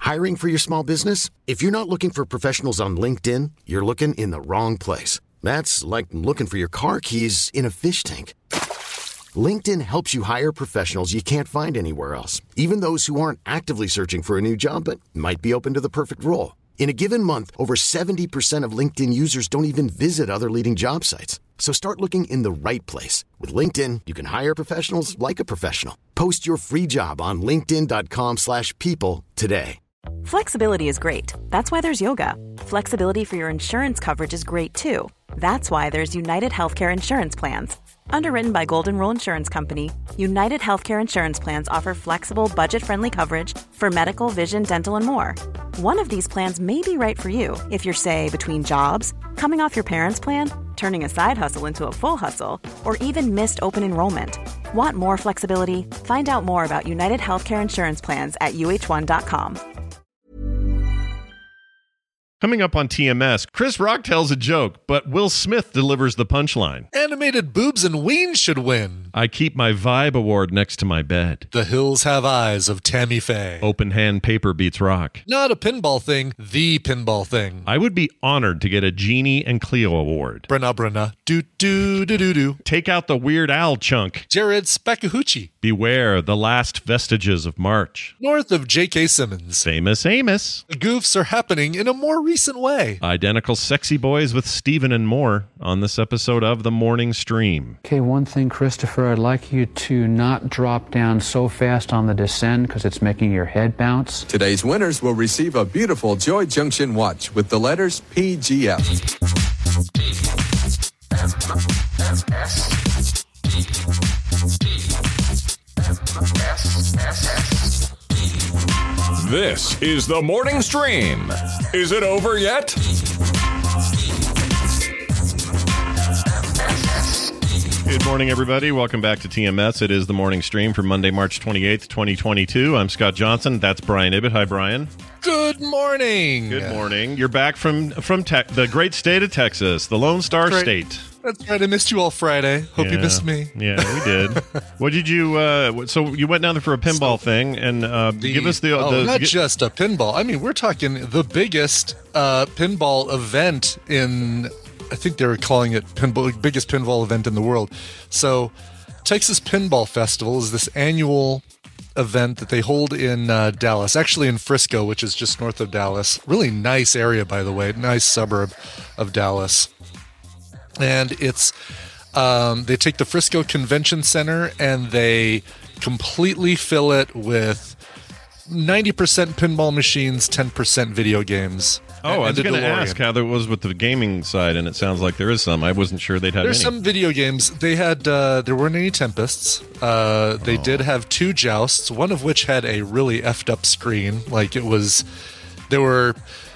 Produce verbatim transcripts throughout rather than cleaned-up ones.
Hiring for your small business? If you're not looking for professionals on LinkedIn, you're looking in the wrong place. That's like looking for your car keys in a fish tank. LinkedIn helps you hire professionals you can't find anywhere else, even those who aren't actively searching for a new job but might be open to the perfect role. In a given month, over seventy percent of LinkedIn users don't even visit other leading job sites. So start looking in the right place. With LinkedIn, you can hire professionals like a professional. Post your free job on linkedin.com slash people today. Flexibility is great. That's why there's yoga. Flexibility for your insurance coverage is great too. That's why there's United Healthcare Insurance Plans. Underwritten by Golden Rule Insurance Company, United Healthcare Insurance Plans offer flexible, budget-friendly coverage for medical, vision, dental, and more. One of these plans may be right for you if you're, say, between jobs, coming off your parents' plan, turning a side hustle into a full hustle, or even missed open enrollment. Want more flexibility? Find out more about United Healthcare Insurance Plans at U H one dot com. Coming up on T M S, Chris Rock tells a joke, but Will Smith delivers the punchline. Animated boobs and ween should win. I keep my Vibe Award next to my bed. The Hills Have Eyes of Tammy Faye. Open hand paper beats rock. Not a pinball thing, the pinball thing. I would be honored to get a Genie and Cleo award. Brenna Brenna. Do do do do do. Take out the Weird Al chunk. Jared Spakahuchi. Beware the last vestiges of March. North of J K. Simmons. Famous Amos. The goofs are happening in a more recent way. Identical sexy boys with Steven and more on this episode of The Morning Stream. Okay, one thing, Christopher, I'd like you to not drop down so fast on the descend because it's making your head bounce. Today's winners will receive a beautiful Joy Junction watch with the letters P G F. This is The Morning Stream. Is it over yet? Good morning, everybody. Welcome back to T M S. It is The Morning Stream for Monday, March twenty-eighth, twenty twenty-two. I'm Scott Johnson. That's Brian Ibbett. Hi, Brian. Good morning. Good morning. You're back from from te- the great state of Texas, the Lone Star That's right. State. That's right. I missed you all Friday. Hope yeah. you missed me. Yeah, we did. What did you? Uh, so you went down there for a pinball so, thing, and uh, the, give us the. Oh, the not get, just a pinball. I mean, we're talking the biggest uh, pinball event in. I think they were calling it pinball, biggest pinball event in the world. So, Texas Pinball Festival is this annual event that they hold in uh, Dallas, actually in Frisco, which is just north of Dallas. Really nice area, by the way, nice suburb of Dallas. And it's um, they take the Frisco Convention Center and they completely fill it with ninety percent pinball machines, ten percent video games. Oh, and, I was going to ask how there was with the gaming side, and it sounds like there is some. I wasn't sure they'd have There's any. some video games. They had uh, there weren't any Tempests. Uh, they oh. did have two jousts, one of which had a really effed up screen. Like it was, there were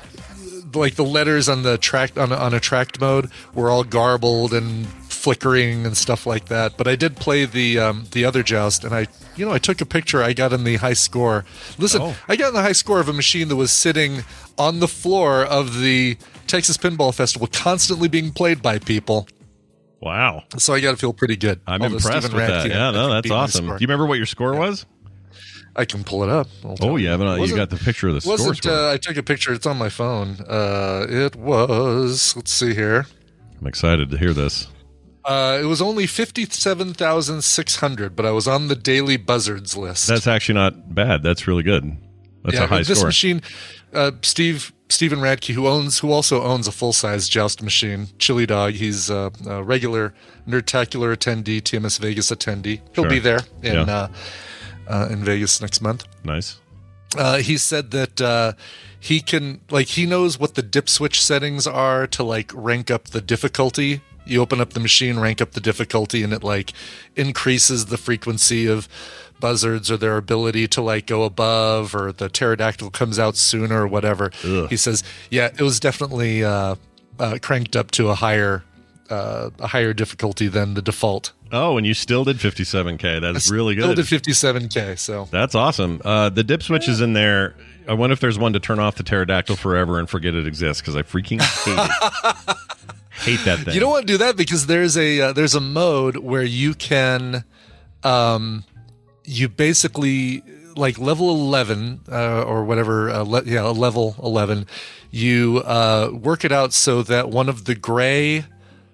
like the letters on the track on on a tracked mode were all garbled and flickering and stuff like that. But I did play the um, the other joust, and I you know I took a picture. I got in the high score. Listen, oh. I got in the high score of a machine that was sitting on the floor of the Texas Pinball Festival, constantly being played by people. Wow! So I got to feel pretty good. I'm Although impressed Stephen with Radke that. Yeah, no, that's awesome. Do you remember what your score was? I can pull it up. Oh yeah, but you got the picture of the score. Wasn't uh, I took a picture? It's on my phone. Uh, it was. Let's see here. I'm excited to hear this. Uh, it was only fifty-seven thousand six hundred, but I was on the daily buzzards list. That's actually not bad. That's really good. That's yeah, a high this score. machine, uh, Steve Stephen Radke, who owns, who also owns a full size joust machine, Chili Dog. He's uh, a regular Nerdtacular attendee, T M S Vegas attendee. He'll Sure. be there in Yeah. uh, uh, in Vegas next month. Nice. Uh, he said that uh, he can, like, he knows what the dip switch settings are to like rank up the difficulty. You open up the machine, rank up the difficulty, and it like increases the frequency of buzzards or their ability to like go above, or the pterodactyl comes out sooner or whatever. Ugh. He says, yeah, it was definitely uh, uh, cranked up to a higher uh, a higher difficulty than the default. Oh, and you still did fifty-seven K. That's I really good. Still did fifty-seven K. So that's awesome. Uh, the dip switch is in there. I wonder if there's one to turn off the pterodactyl forever and forget it exists, because I freaking hate it. Hate that thing. You don't want to do that because there's a uh, there's a mode where you can, um, you basically like level eleven uh, or whatever, uh, le- yeah, level eleven, you uh, work it out so that one of the gray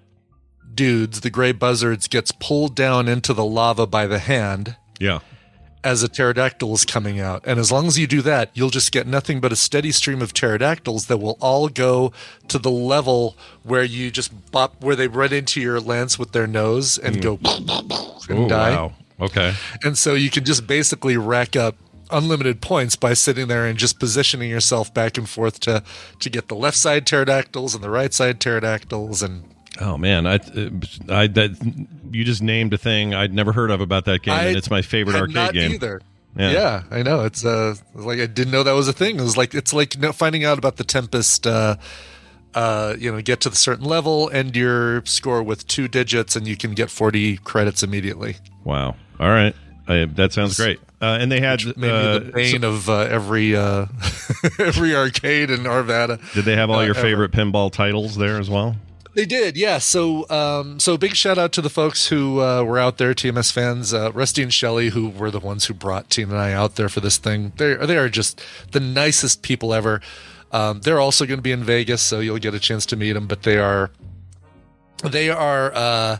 dudes, the gray buzzards, gets pulled down into the lava by the hand. Yeah. As a pterodactyl is coming out. And as long as you do that, you'll just get nothing but a steady stream of pterodactyls that will all go to the level where you just bop, where they run into your lance with their nose and mm. go and Ooh, die. Wow. Okay. And so you can just basically rack up unlimited points by sitting there and just positioning yourself back and forth to, to get the left side pterodactyls and the right side pterodactyls. And oh man, I, I that you just named a thing I'd never heard of about that game, I and it's my favorite had arcade not game. Either. Yeah. yeah, I know. It's uh, like I didn't know that was a thing. It was like it's like finding out about the Tempest. Uh, uh, you know, get to the certain level, end your score with two digits, and you can get forty credits immediately. Wow. All right, I, that sounds great. Uh, and they had Which made uh, me the bane so, of uh, every uh, every arcade in Arvada. Did they have all uh, your ever. favorite pinball titles there as well? They did, yeah. So, um, so big shout out to the folks who uh, were out there, T M S fans, uh, Rusty and Shelley, who were the ones who brought Tina and I out there for this thing. They they are just the nicest people ever. Um, they're also going to be in Vegas, so you'll get a chance to meet them. But they are they are uh,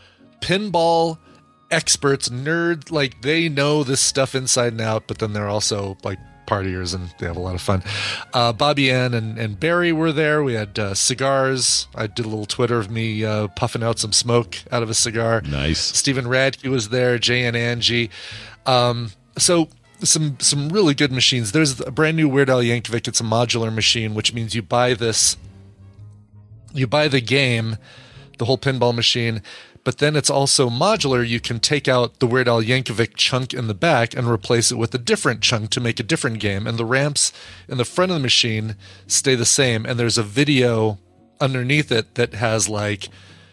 pinball experts, nerd. Like they know this stuff inside and out. But then they're also like partiers, and they have a lot of fun. Uh, Bobby Ann and, and Barry were there. We had uh, cigars. I did a little Twitter of me uh, puffing out some smoke out of a cigar. Nice. Stephen Radke was there. Jay and Angie. Um, so some some really good machines. There's a brand new Weird Al Yankovic. It's a modular machine, which means you buy this. You buy the game, the whole pinball machine. But then it's also modular. You can take out the Weird Al Yankovic chunk in the back and replace it with a different chunk to make a different game. And the ramps in the front of the machine stay the same. And there's a video underneath it that has like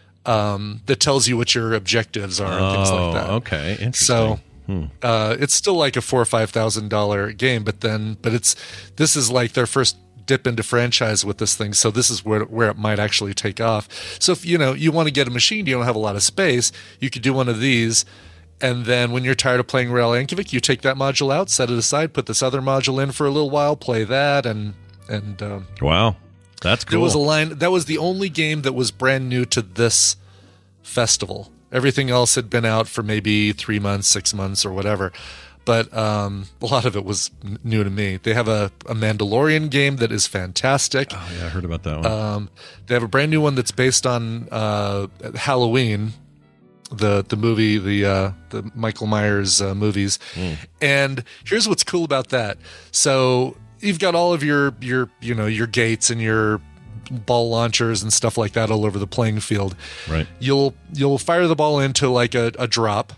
um, that tells you what your objectives are and oh, things like that. Okay, interesting. So hmm. uh, it's still like a four or five thousand dollar game. But then, but it's this is like their first dip into franchise with this thing, so this is where where it might actually take off. So if you know you want to get a machine, you don't have a lot of space, you could do one of these, and then when you're tired of playing Weird Al Yankovic, you take that module out, set it aside, put this other module in for a little while, play that, and and um, wow, that's cool. There was a line that was the only game that was brand new to this festival. Everything else had been out for maybe three months, six months, or whatever. But um, a lot of it was n- new to me. They have a, a Mandalorian game that is fantastic. Oh, yeah, I heard about that one. Um, they have a brand new one that's based on uh, Halloween, the the movie, the uh, the Michael Myers uh, movies. Mm. And here's what's cool about that. So you've got all of your your you know your gates and your ball launchers and stuff like that all over the playing field. Right. You'll you'll fire the ball into like a, a drop,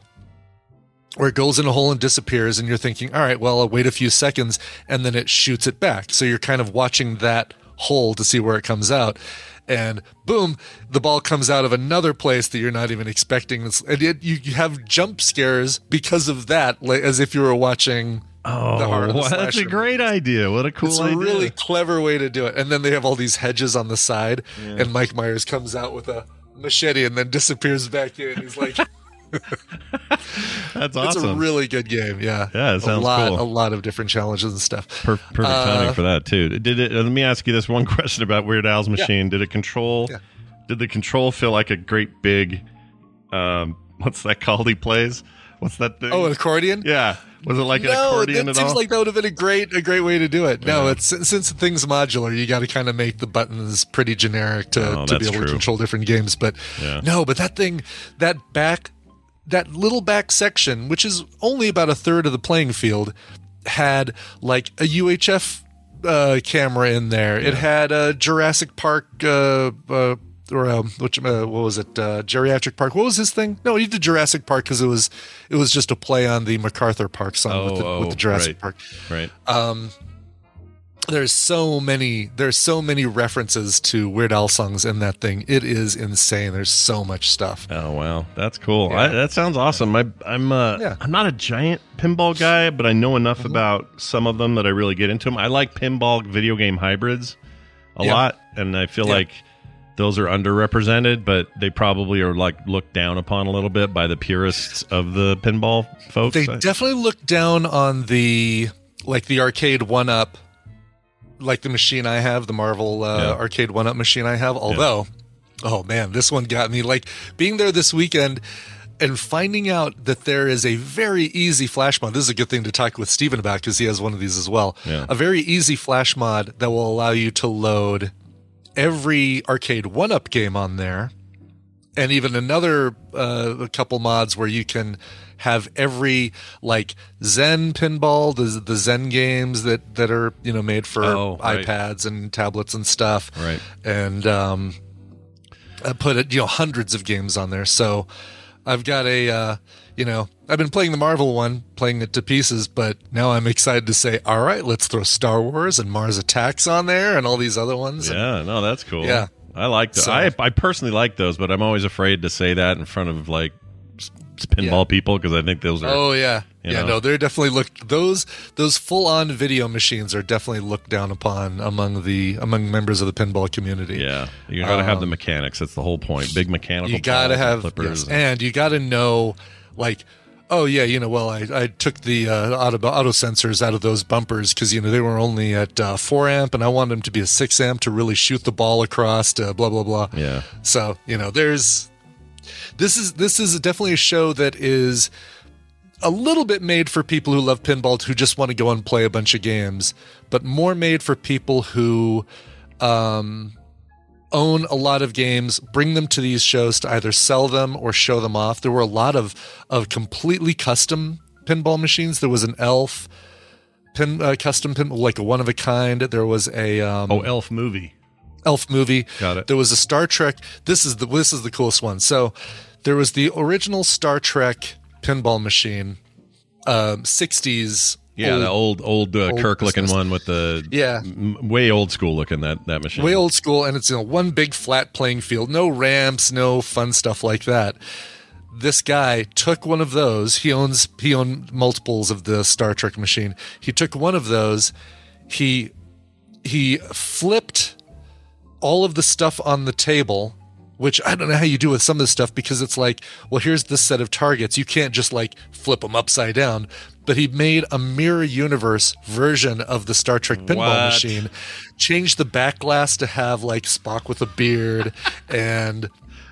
where it goes in a hole and disappears, and you're thinking, all right, well, I'll wait a few seconds, and then it shoots it back. So you're kind of watching that hole to see where it comes out. And boom, the ball comes out of another place that you're not even expecting. And it, you, you have jump scares because of that, like, as if you were watching oh, the horror of the well, that's a slasher. great idea. What a cool it's idea. It's a really clever way to do it. And then they have all these hedges on the side, yeah. and Mike Myers comes out with a machete and then disappears back in. He's like... That's awesome. It's a really good game. Yeah, yeah, it sounds a lot, cool. A lot of different challenges and stuff. Per- perfect uh, timing for that too. Did it? Let me ask you this one question about Weird Al's machine. Yeah. Did it control? Yeah. Did the control feel like a great big? Um, what's that called? He plays. What's that thing? Oh, an accordion. Yeah. Was it like no, an accordion it at seems all? like that would have been a great, a great way to do it. No, yeah. it's since the thing's modular, you got to kind of make the buttons pretty generic to, oh, to be able true. to control different games. But yeah. no, but that thing, that back. That little back section, which is only about a third of the playing field, had like a U H F uh, camera in there. Yeah. It had a Jurassic Park, uh, uh, or um, which uh, what was it? Uh, Geriatric Park. What was his thing? No, he did Jurassic Park because it was it was just a play on the MacArthur Park song oh, with, the, oh, with the Jurassic right. Park. Right. Um, there's so many there's so many references to Weird Al songs in that thing. It is insane. There's so much stuff. Oh wow, that's cool. Yeah. I, that sounds awesome. I, I'm uh, yeah. I'm not a giant pinball guy, but I know enough mm-hmm. about some of them that I really get into them. I like pinball video game hybrids a yeah. lot, and I feel yeah. like those are underrepresented, but they probably are like looked down upon a little bit by the purists of the pinball folks. They definitely look down on the like the arcade one-up, like the machine I have, the Marvel uh, Yeah. arcade one-up machine I have. Although, oh man, this one got me. Like being there this weekend and finding out that there is a very easy flash mod. This is a good thing to talk with Steven about because he has one of these as well. Yeah. A very easy flash mod that will allow you to load every arcade one-up game on there, and even another uh, a couple mods where you can have every like Zen pinball, the the Zen games that that are you know made for Oh, right. iPads and tablets and stuff, Right. And um, I put it, you know hundreds of games on there. So I've got a uh, you know I've been playing the Marvel one, playing it to pieces, but now I'm excited to say, all right, let's throw Star Wars and Mars Attacks on there and all these other ones. And Yeah, no, that's cool. Yeah. I like those. So- I I personally like those, but I'm always afraid to say that in front of like s- pinball Yeah. people because I think those are. Oh yeah, you yeah. know. No, they're definitely looked those those full on video machines are definitely looked down upon among the among members of the pinball community. Yeah, you got to have the mechanics. That's the whole point. Big mechanical. Um, you got to balls and have flippers. yes, and you got to know like. Oh yeah, you know. Well, I, I took the uh, auto auto sensors out of those bumpers because you know they were only at uh, four amp, and I wanted them to be a six amp to really shoot the ball across. To blah blah blah. Yeah. So you know, there's this is this is definitely a show that is a little bit made for people who love pinball who just want to go and play a bunch of games, but more made for people who um, own a lot of games, bring them to these shows to either sell them or show them off. There were a lot of of completely custom pinball machines. There was an Elf pin uh, custom pin, like a one of a kind. There was a um, Oh, Elf movie. Elf movie. Got it. There was a Star Trek. This is the this is the coolest one. So there was the original Star Trek pinball machine, um, sixties. Yeah, the old old, uh, old Kirk looking business. one with the Yeah. m- way old school looking that that machine. Way old school, and it's you know one big flat playing field, no ramps, no fun stuff like that. This guy took one of those. He owns he owned multiples of the Star Trek machine. He took one of those. He he flipped all of the stuff on the table, which I don't know how you do with some of this stuff because it's like, well, here's this set of targets. You can't just like flip them upside down. But he made a mirror universe version of the Star Trek pinball What? machine, changed the back glass to have like Spock with a beard and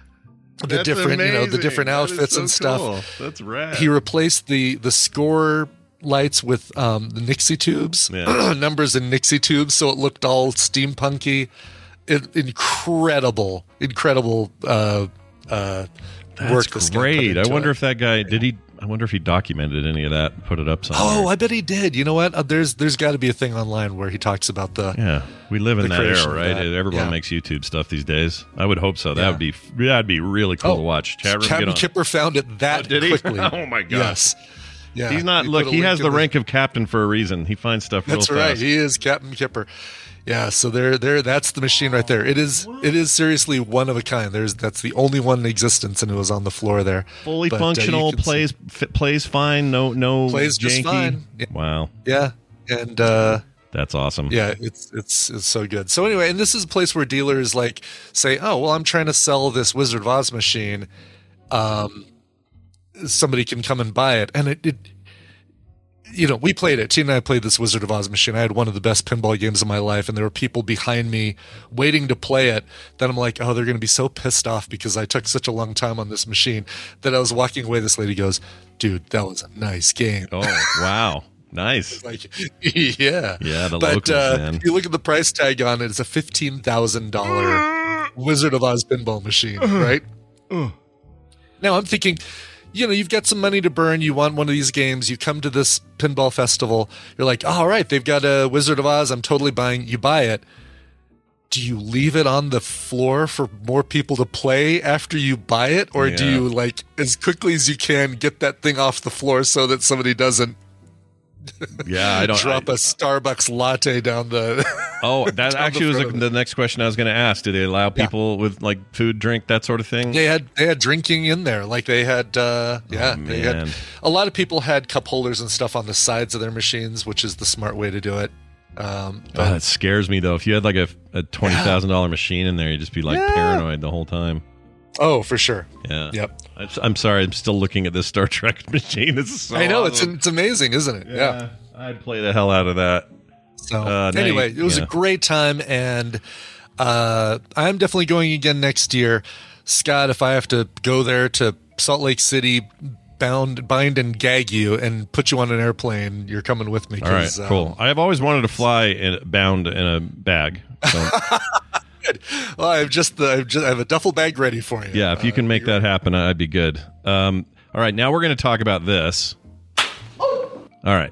the That's different, you know, the amazing. different That is outfits so and stuff. cool. That's rad. He replaced the the score lights with um, the Nixie tubes, Yeah. numbers in Nixie tubes, so it looked all steampunky. It, incredible, incredible uh, uh, work. That's this guy put great. I into wonder it. if that guy did he. I wonder if he documented any of that and put it up somewhere. Oh, I bet he did. You know what? Uh, there's there's got to be a thing online where he talks about the. Yeah, we live in the that creation era, of right? that. Everyone Yeah. makes YouTube stuff these days. I would hope so. That Yeah. would be that'd be really cool to watch. Chat room, get Captain on. Kipper found it that Oh, did he? quickly. Oh, my gosh. Yes. Yeah. He's not. He Look, put a he link has in the rank of captain for a reason. He finds stuff real That's fast. right. He is Captain Kipper. Yeah, so there, there. That's the machine right there. It is, it is seriously one of a kind. There's, that's the only one in existence, and it was on the floor there. Fully But, uh, you functional, can see- plays f- plays fine. No, no Plays just janky. fine. Yeah. Wow, Yeah, and uh, that's awesome. yeah, it's it's it's so good. So anyway, and this is a place where dealers like say, "Oh, well, I'm trying to sell this Wizard of Oz machine. Um, somebody can come and buy it." And it, it you know, we played it. Tina and I played this Wizard of Oz machine. I had one of the best pinball games of my life, and there were people behind me waiting to play it. Then I'm like, oh, they're going to be so pissed off because I took such a long time on this machine that I was walking away. This lady goes, dude, that was a nice game. Oh wow, nice. Like, yeah. Yeah, the but, locals, uh, man. you look at the price tag on it, it's a fifteen thousand dollars Wizard of Oz pinball machine, right? Now I'm thinking, you know, you've got some money to burn. You want one of these games. You come to this pinball festival. You're like, oh, all right, they've got a Wizard of Oz. I'm totally buying. You buy it. Do you leave it on the floor for more people to play after you buy it? Or do Yeah. you, like, as quickly as you can, get that thing off the floor so that somebody doesn't Yeah, I don't drop I- a Starbucks latte down the... Oh, that down the actually was front the, of the next question I was going to ask. Do they allow people with like food, drink, that sort of thing? They had they had drinking in there, like they had, uh, yeah, Oh, they man. had. A lot of people had cup holders and stuff on the sides of their machines, which is the smart way to do it. Um, Oh, that scares me though. If you had like a, a twenty thousand dollar machine in there, you'd just be like Yeah. paranoid the whole time. Oh, for sure. Yeah. Yep. I'm, I'm sorry. I'm still looking at this Star Trek machine. This is so I know it's awesome. it's amazing, isn't it? Yeah. I'd play the hell out of that. So Uh, now anyway, you- it was yeah. a great time, and uh, I'm definitely going again next year. Scott, if I have to go there to Salt Lake City, bound, bind, and gag you, and put you on an airplane, you're coming with me. All right, 'cause, uh, cool. I have always wanted to fly in, bound in a bag. So, Well, I've just the I've just, I have a duffel bag ready for you. yeah, if you can make that happen, I'd be good. Um, all right, now we're going to talk about this. All right.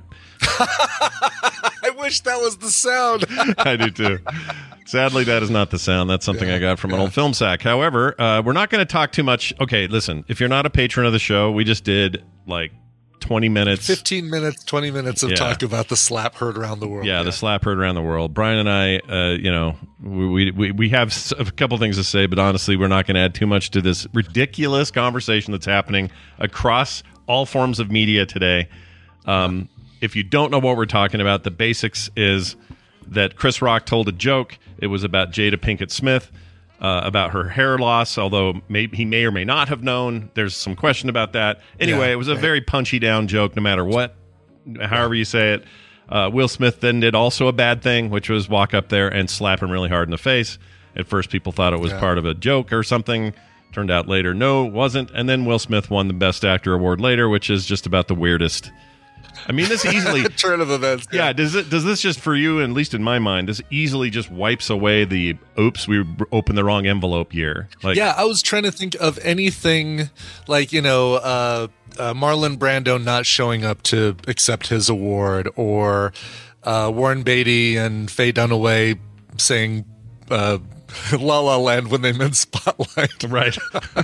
I wish that was the sound. I do too. Sadly, that is not the sound. That's something I got from an old film sack. However, uh, we're not going to talk too much. Okay, listen, if you're not a patron of the show, we just did like twenty minutes. fifteen minutes, twenty minutes of Yeah. talk about the slap heard around the world. Yeah, the slap heard around the world. Brian and I, uh, you know, we, we we have s- a couple things to say, but honestly, we're not going to add too much to this ridiculous conversation that's happening across all forms of media today. Um, if you don't know what we're talking about, the basics is that Chris Rock told a joke. It was about Jada Pinkett Smith, uh, about her hair loss, although may, he may or may not have known. There's some question about that. Anyway, Yeah, it was a right. very punchy down joke, no matter what, however you say it. Uh, Will Smith then did also a bad thing, which was walk up there and slap him really hard in the face. At first, people thought it was Yeah. part of a joke or something. Turned out later, no, it wasn't. And then Will Smith won the Best Actor award later, which is just about the weirdest. I mean, this easily... turn of events. Yeah, does it does this just for you, at least in my mind, this easily just wipes away the oops, we opened the wrong envelope year. Like, Yeah, I was trying to think of anything like, you know, uh, uh, Marlon Brando not showing up to accept his award, or uh, Warren Beatty and Faye Dunaway saying uh, La La Land when they meant Spotlight. right,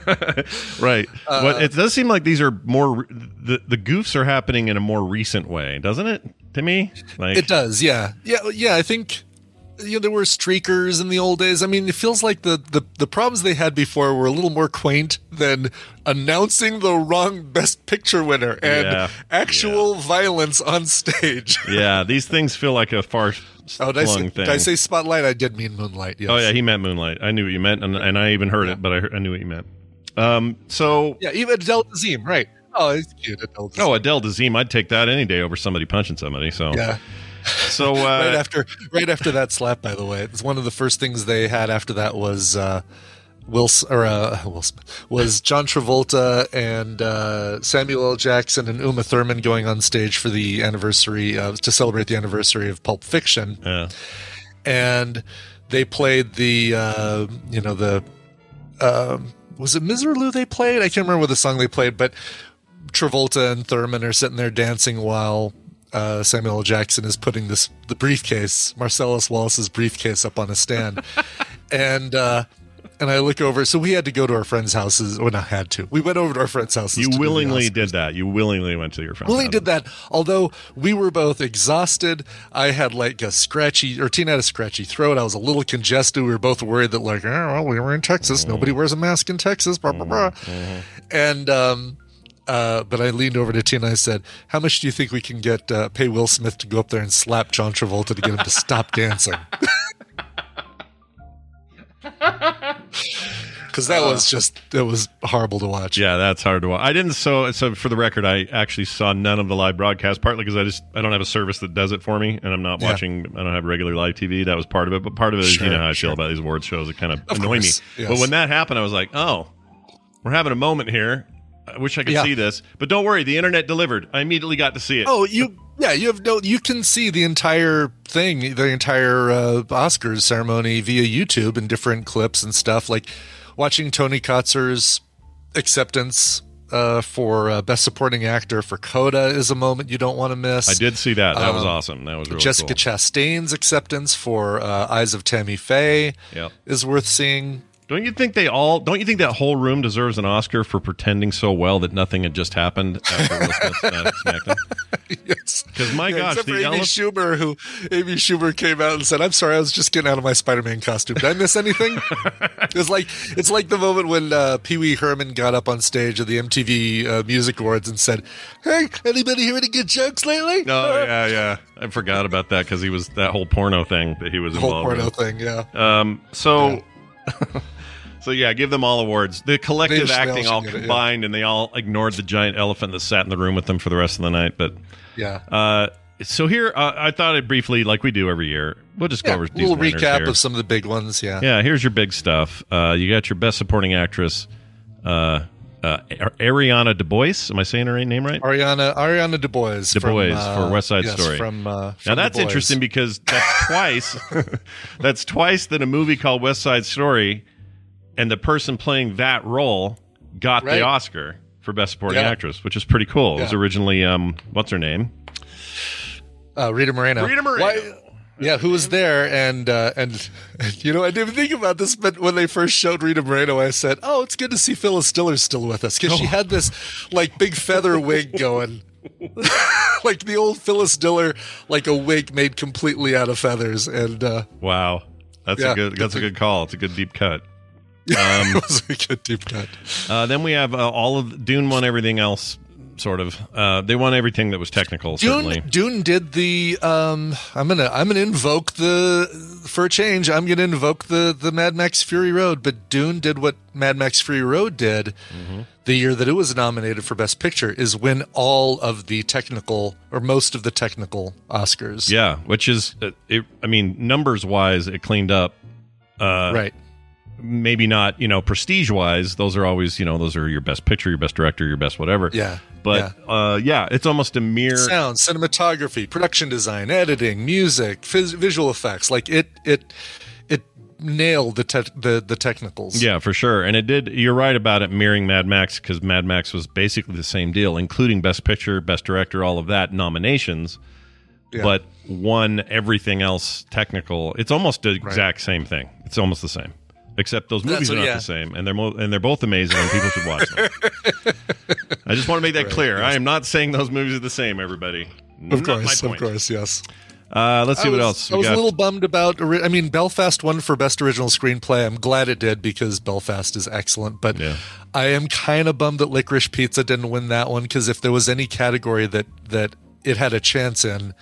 right. But it does seem like these are more the the goofs are happening in a more recent way, doesn't it? To me, like It does, yeah. Yeah, yeah, I think you know, there were streakers in the old days. I mean, it feels like the, the, the problems they had before were a little more quaint than announcing the wrong Best Picture winner and Yeah, actual violence on stage. yeah, these things feel like a far Oh, did I, say, flung thing. did I say Spotlight? I did mean Moonlight, yes. Oh yeah, he meant Moonlight. I knew what you meant, and, and I even heard it, but I, heard, I knew what you meant. Um, so Yeah, even Adele Dazeem, right. Oh, it's cute, Adele Dazeem. oh, Adele Dazeem, I'd take that any day over somebody punching somebody. So Yeah. so uh, right after right after that slap, by the way. It's one of the first things they had after that was uh Will S- or uh, Will Smith was John Travolta and uh, Samuel L. Jackson and Uma Thurman going on stage for the anniversary uh, to celebrate the anniversary of Pulp Fiction, yeah. and they played the uh, you know the um, was it Miserlou they played? I can't remember what the song they played, but Travolta and Thurman are sitting there dancing while uh, Samuel L. Jackson is putting this the briefcase, Marcellus Wallace's briefcase, up on a stand, and. Uh, And I look over. So we had to go to our friends' houses. Well, not had to. We went over to our friends' houses. You to do the willingly Oscars. did that. You willingly went to your friend's Willingly house. did that. Although we were both exhausted. I had like a scratchy, or Tina had a scratchy throat. I was a little congested. We were both worried that like, oh, well, we were in Texas. Nobody wears a mask in Texas. Blah blah blah. And um, uh, but I leaned over to Tina and I said, "How much do you think we can get uh, pay Will Smith to go up there and slap John Travolta to get him to stop dancing?" Because that was just it was horrible to watch. Yeah, that's hard to watch. I didn't. So, so for the record, I actually saw none of the live broadcast. Partly because I just I don't have a service that does it for me, and I'm not Yeah. watching. I don't have regular live T V. That was part of it, but part of it is Sure, you know how I sure. feel about these awards shows. It kind of, Of annoy course, me. yes. But when that happened, I was like, oh, we're having a moment here. I wish I could Yeah. see this, but don't worry, the internet delivered. I immediately got to see it. Oh, you yeah, you have no. You can see the entire thing, the entire uh, Oscars ceremony via YouTube and different clips and stuff. Like watching Tony Kotzer's acceptance uh, for uh, Best Supporting Actor for Coda is a moment you don't want to miss. I did see that. That was Um, awesome. That was really Jessica cool. Chastain's acceptance for uh, Eyes of Tammy Faye Yep. is worth seeing. Don't you think they all? Don't you think that whole room deserves an Oscar for pretending so well that nothing had just happened after Will Smith smacked smacked him? Yes, because my yeah, gosh, except the for Amy ele- Schumer, who Amy Schumer came out and said, "I'm sorry, I was just getting out of my Spider-Man costume. Did I miss anything?" It's like it's like the moment when uh, Pee Wee Herman got up on stage at the M T V uh, Music Awards and said, "Hey, anybody hear any good jokes lately?" Oh yeah, yeah. I forgot about that because he was that whole porno thing that he was The whole involved porno in. thing, yeah. Um. So. Yeah. So yeah, give them all awards. The collective They- they all acting should all get it, yeah. combined, and they all ignored the giant elephant that sat in the room with them for the rest of the night. But Yeah. uh, so here, uh, I thought I'd briefly, like we do every year, we'll just go Yeah, over a these little winners recap here. of some of the big ones, yeah. Yeah, here's your big stuff. Uh, you got your best supporting actress, uh, uh, Ariana DeBois. Am I saying her name right? Ariana Ariana DeBois. Du Bois from, uh, for West Side yes, Story. From, uh, Now from that's Du Bois. interesting because that's twice. That's twice that a movie called West Side Story, and the person playing that role got Right. the Oscar for Best Supporting Yeah. Actress, which is pretty cool. It was Yeah. originally um, what's her name? Uh, Rita Moreno. Rita Moreno. Why- yeah, who was there? And uh, and you know, I didn't think about this, but when they first showed Rita Moreno, I said, "Oh, it's good to see Phyllis Diller still with us," because she had this like big feather wig going, like the old Phyllis Diller, like a wig made completely out of feathers. And uh, Wow, that's Yeah. a good. That's a good call. It's a good deep cut. it was a good deep cut. Uh, then we have uh, all of Dune won everything else. Sort of. Uh, they won everything that was technical. Certainly. Dune, Dune did the. Um, I'm gonna I'm gonna invoke the for a change. I'm gonna invoke the the Mad Max Fury Road. But Dune did what Mad Max Fury Road did Mm-hmm. the year that it was nominated for Best Picture, is win all of the technical or most of the technical Oscars. Yeah, which is, uh, it, I mean, numbers wise, it cleaned up. Uh, right. Maybe not, you know, prestige wise. Those are always, you know, those are your best picture, your best director, your best whatever. Yeah. But yeah, uh, yeah it's almost a mere. Sound, cinematography, production design, editing, music, phys- visual effects. Like it, it, it nailed the te- the the technicals. Yeah, for sure. And it did. You're right about it mirroring Mad Max because Mad Max was basically the same deal, including best picture, best director, all of that nominations. Yeah. But won everything else technical. It's almost the exact same thing. It's almost the same. Except those movies That's are what- not yeah. the same, and they're mo- and they're both amazing, and people should watch them. I just want to make that Right, clear. yes. I am not saying those movies are the same. Everybody, Of Not course, my of point. course, yes. Uh, let's see I what was, else I we was got. a little bummed about. ori- I mean, Belfast won for best original screenplay. I'm glad it did because Belfast is excellent. But Yeah. I am kind of bummed that Licorice Pizza didn't win that one because if there was any category that that it had a chance in,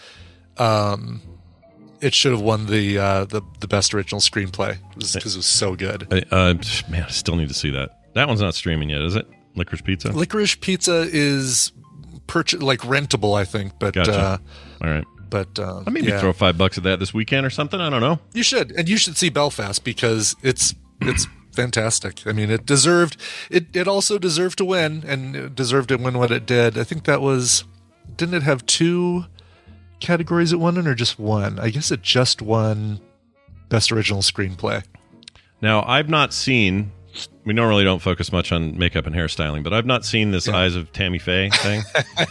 um, it should have won the uh, the the best original screenplay because it was so good. I- uh, man, I still need to see that. That one's not streaming yet, is it? Licorice Pizza. Licorice Pizza is purch- like rentable, I think. But Gotcha. uh, All right. but uh, I maybe yeah. throw five bucks at that this weekend or something. I don't know. You should, and you should see Belfast because it's it's fantastic. I mean, it deserved it. It also deserved to win, and it deserved to win what it did. I think that was didn't it have two categories it won in, or just one? I guess it just won best original screenplay. Now, I've not seen. We normally don't focus much on makeup and hairstyling, but I've not seen this Yeah. Eyes of Tammy Faye thing.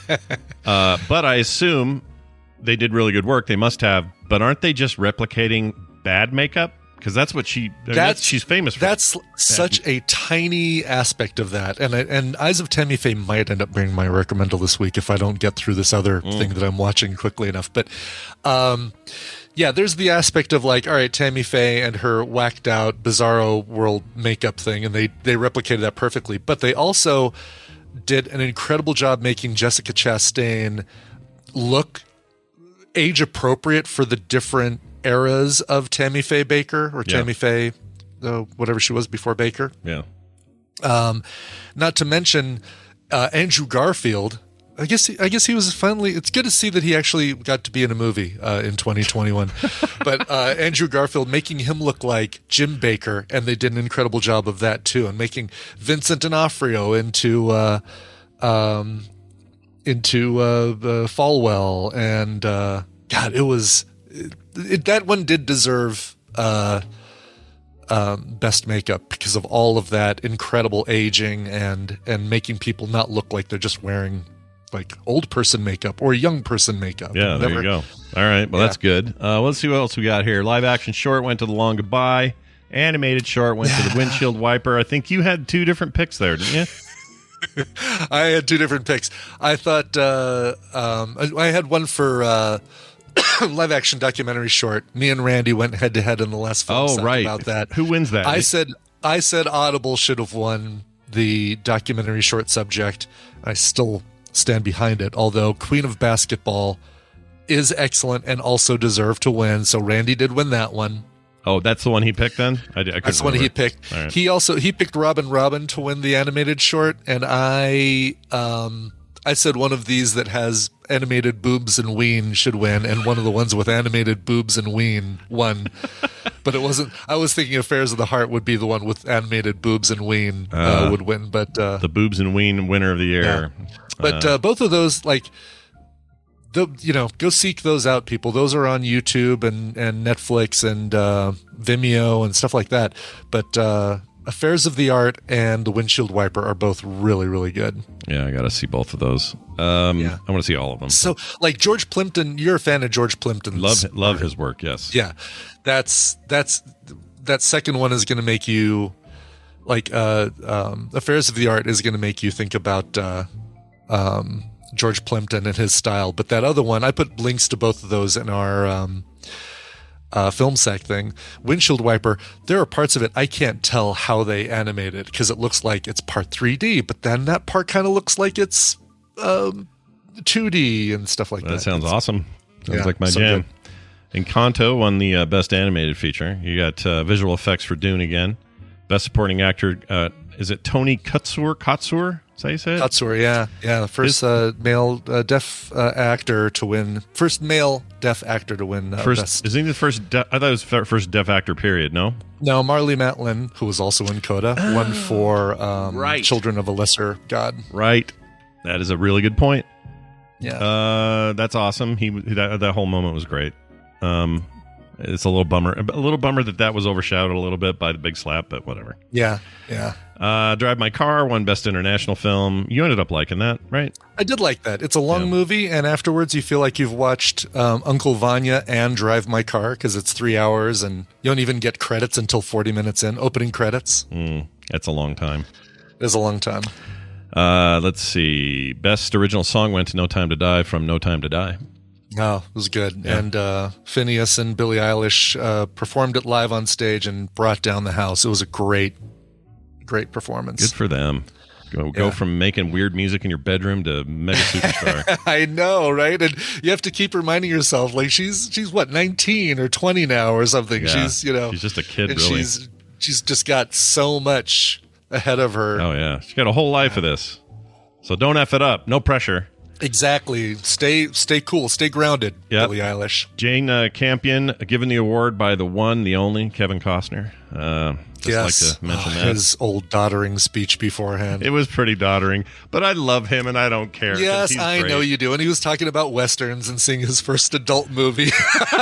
uh, but I assume they did really good work. They must have. But aren't they just replicating bad makeup? Because that's what she. I mean, that's, she's famous for. That's such a tiny aspect of that, and I, and Eyes of Tammy Faye might end up being my recommendal this week if I don't get through this other Mm. thing that I'm watching quickly enough. But, um, yeah, there's the aspect of like, all right, Tammy Faye and her whacked out Bizarro World makeup thing, and they they replicated that perfectly. But they also did an incredible job making Jessica Chastain look age appropriate for the different eras of Tammy Faye Baker or Yeah. Tammy Faye, uh, whatever she was before Baker. yeah. Um, not to mention uh, Andrew Garfield. I guess he, I guess he was finally. It's good to see that he actually got to be in a movie uh, in twenty twenty-one. But uh, Andrew Garfield making him look like Jim Baker, and they did an incredible job of that too, and making Vincent D'Onofrio into uh, um, into uh, uh, Falwell, and uh, God, it was it, it, that one did deserve. Uh, Um, best makeup because of all of that incredible aging and and making people not look like they're just wearing like old person makeup or young person makeup. Yeah, there Never- you go. All right, well, Yeah. that's good. Uh, let's see what else we got here. Live action short went to The Long Goodbye. Animated short went to the windshield wiper. I think you had two different picks there, didn't you? I had two different picks. I thought uh, um, I had one for uh, live action documentary short. Me and Randy went head to head in the last film Oh, right. about that. Who wins that? I said I said Audible should have won the documentary short subject. I still stand behind it, although Queen of Basketball is excellent and also deserved to win. So Randy did win that one. Oh, that's the one he picked then? I, I couldn't That's the one he remember. picked. All right. He also he picked Robin Robin to win the animated short, and I um I said one of these that has animated boobs and ween should win, and one of the ones with animated boobs and ween won. But it wasn't. I was thinking Affairs of the Heart would be the one with animated boobs and ween uh, Uh, would win, but uh, The boobs and ween winner of the year. yeah. But uh, both of those, like, the you know, go seek those out, people. Those are on YouTube and, and Netflix and uh, Vimeo and stuff like that. But uh, Affairs of the Art and The Windshield Wiper are both really, really good. Yeah, I got to see both of those. Um, Yeah. I want to see all of them. So, like George Plimpton, you're a fan of George Plimpton's love love his work, yes. Yeah, that's that's that second one is going to make you like uh, um, Affairs of the Art is going to make you think about uh, um, George Plimpton and his style. But that other one, I put links to both of those in our um, uh, film sack thing. Windshield Wiper. There are parts of it I can't tell how they animate it because it looks like it's part three D, but then that part kind of looks like it's um, two D and stuff like that. That sounds It's- awesome. Sounds yeah, like my so jam. good. Encanto won the uh, Best Animated Feature. You got uh, visual effects for Dune again. Best Supporting Actor, uh, is it Tony Kutsur? Kutsur? Is that how you say it? Katsur, yeah, yeah, the first uh, male uh, deaf uh, actor to win, first male deaf actor to win. Uh, First, best. isn't he the first? De- I thought it was fir- first deaf actor. Period. No. No, Marley Matlin, who was also in Coda, won for um, right. Children of a Lesser God. Right. That is a really good point. Yeah, Uh, that's awesome. He that that whole moment was great. Um, it's a little bummer, a little bummer that that was overshadowed a little bit by the big slap, but whatever. yeah, yeah. Uh, Drive My Car won Best International Film. You ended up liking that, right? I did like that. It's a long Yeah. movie, and afterwards you feel like you've watched um, Uncle Vanya and Drive My Car because it's three hours, and you don't even get credits until forty minutes in. Opening credits. Mm, that's a long time. It is a long time. Uh, let's see. Best Original Song went to No Time to Die from No Time to Die. Oh, it was good. Yeah. And uh, Phineas and Billie Eilish uh, performed it live on stage and brought down the house. It was a great, great performance. Good for them. Go go Yeah. from making weird music in your bedroom to mega superstar. I know, right? And you have to keep reminding yourself, like she's she's what, nineteen or twenty now or something. Yeah. She's you know She's just a kid, and really. She's she's just got so much ahead of her. Oh yeah, she got a whole life of this. So don't f it up. No pressure. Exactly. Stay stay cool. Stay grounded. Yep. Billie Eilish. Jane uh, Campion given the award by the one, the only Kevin Costner. Uh, just yes. like to mention Oh, that. his old doddering speech beforehand. It was pretty doddering, but I love him and I don't care. 'cause Yes, he's I great. know you do. And he was talking about Westerns and seeing his first adult movie.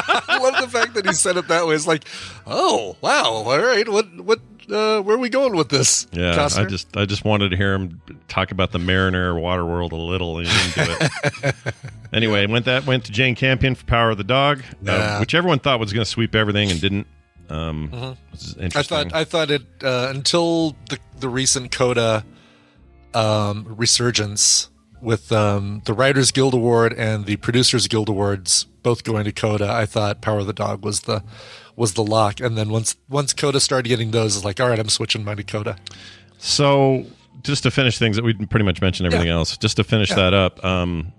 I love the fact that he said it that way. It's like, oh, wow. All right. What, what, uh, where are we going with this? Yeah, Costner? I just I just wanted to hear him talk about the Mariner or Waterworld a little, and he didn't do it. Anyway, went that went to Jane Campion for Power of the Dog, uh, Yeah. which everyone thought was going to sweep everything and didn't. Um, which is I interesting. thought, I thought it, uh, until the, the recent Coda, um, resurgence with, um, the Writers Guild Award and the Producers Guild Awards both going to Coda, I thought Power of the Dog was the, was the lock. And then once, once Coda started getting those, it's like, all right, I'm switching mine to Coda. So, just to finish things, that we pretty much mentioned everything Yeah. else. Just to finish Yeah. that up, um,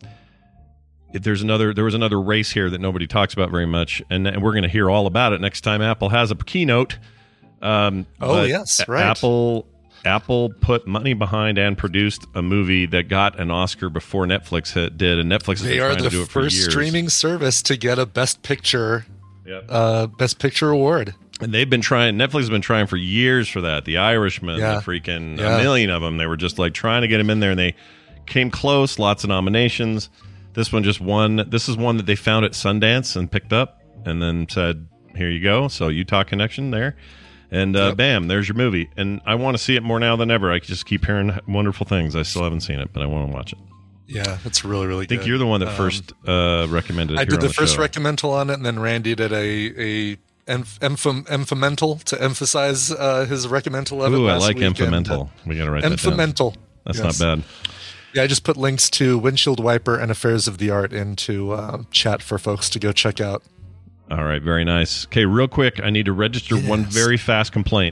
if there's another. There was another race here that nobody talks about very much, and, and we're going to hear all about it next time Apple has a keynote. Um, Oh, but yes, A- right. Apple Apple put money behind and produced a movie that got an Oscar before Netflix hit, did, and Netflix has They been are trying the to do it for first years. streaming service to get a Best Picture, Yep. uh, Best Picture award. And they've been trying. Netflix has been trying for years for that. The Irishman, Yeah. the freaking Yeah. a million of them. They were just like trying to get him in there, and they came close. Lots of nominations. This one just won. This is one that they found at Sundance and picked up, and then said, "Here you go." So Utah Connection there, and uh, Yep. bam, there's your movie. And I want to see it more now than ever. I just keep hearing wonderful things. I still haven't seen it, but I want to watch it. Yeah, it's really, really I think good. you're the one that Um, first uh, recommended it. I here did on the the first show. recommendal on it, and then Randy did a, a Emph- emph- Emphemental to emphasize uh, his recommendal of it. Ooh, I last like week, and, Emphemental. uh, We got to write that down. Emphemental. That's Yes. not bad. Yeah, I just put links to Windshield Wiper and Affairs of the Art into uh, chat for folks to go check out. All right, very nice. Okay, real quick, I need to register Yes. one very fast complaint.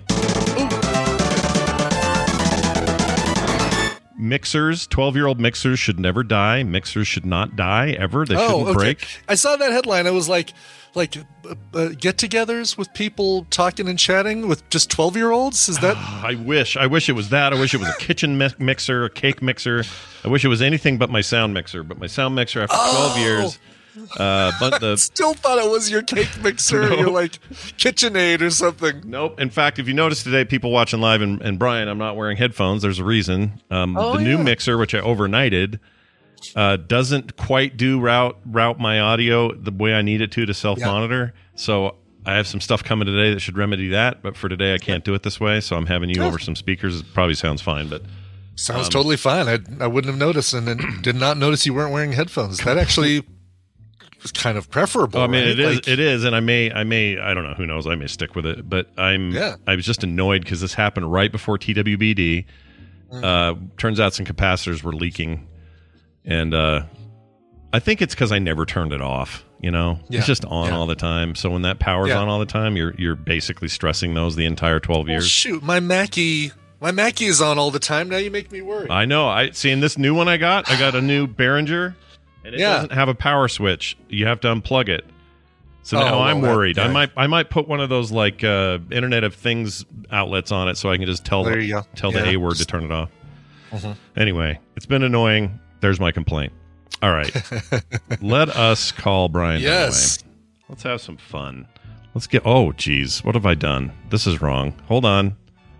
Mixers, twelve-year-old mixers should never die. Mixers should not die ever. They Oh, shouldn't okay. break. I saw that headline. I was like, like uh, uh, get-togethers with people talking and chatting with just twelve-year-olds? Is that... I wish. I wish it was that. I wish it was a kitchen mi- mixer, a cake mixer. I wish it was anything but my sound mixer. But my sound mixer after twelve Oh! years... Uh, but the Still thought it was your cake mixer, No. your like KitchenAid or something. Nope. In fact, if you notice today, people watching live, and, and Brian, I'm not wearing headphones. There's a reason. Um, Oh, the new yeah. mixer, which I overnighted, uh, doesn't quite do route route my audio the way I need it to to self monitor. So I have some stuff coming today that should remedy that. But for today, I can't do it this way. So I'm having you over some speakers. It probably sounds fine, but Sounds totally fine. I I wouldn't have noticed, and then did not notice you weren't wearing headphones. That actually was kind of preferable. Oh, I mean, right? it is. Like, It is, and I may, I may, I don't know. Who knows? I may stick with it, but I'm. Yeah. I was just annoyed because this happened right before T W B D. Uh, turns out some capacitors were leaking, and uh, I think it's because I never turned it off. You know, Yeah. it's just on Yeah. all the time. So when that power's Yeah. on all the time, you're you're basically stressing those the entire twelve well, years. shoot, my Mackie, my Mackie is on all the time. Now you make me worry. I know. I see. In this new one I got, I got a new Behringer, and it Yeah. doesn't have a power switch. You have to unplug it. So now Oh, I'm well, that- worried. I yeah. might I might put one of those like uh, Internet of Things outlets on it, so I can just tell There the, you go. tell Yeah. the A word to turn it off. Anyway, it's been annoying. There's my complaint. All right, let us call Brian. Yes. Dunaway. Let's have some fun. Let's get. Oh, geez, what have I done? This is wrong. Hold on.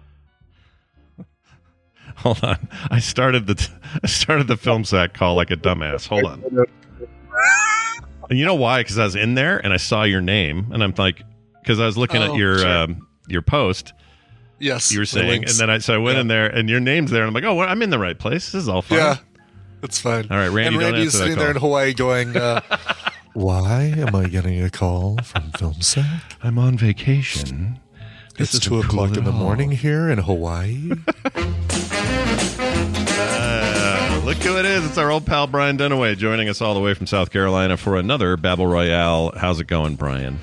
Hold on. I started the t- I started the film sack call like a dumbass. Hold on. And you know why? Because I was in there and I saw your name, and I'm like, because I was looking Oh, at your sure. um, your post. Yes, You were the saying, and links. then I so I went Yeah. in there, and your name's there, and I'm like, oh, well, I'm in the right place. This is all fine. Yeah, that's fine. All right, Randy, And don't Randy is answer that sitting there in call. Hawaii going, uh, "Why am I getting a call from FilmSack? I'm on vacation. This It's isn't two o'clock cool in at the all. morning here in Hawaii." Uh, look who it is. It's our old pal Brian Dunaway joining us all the way from South Carolina for another Babel Royale. How's it going, Brian?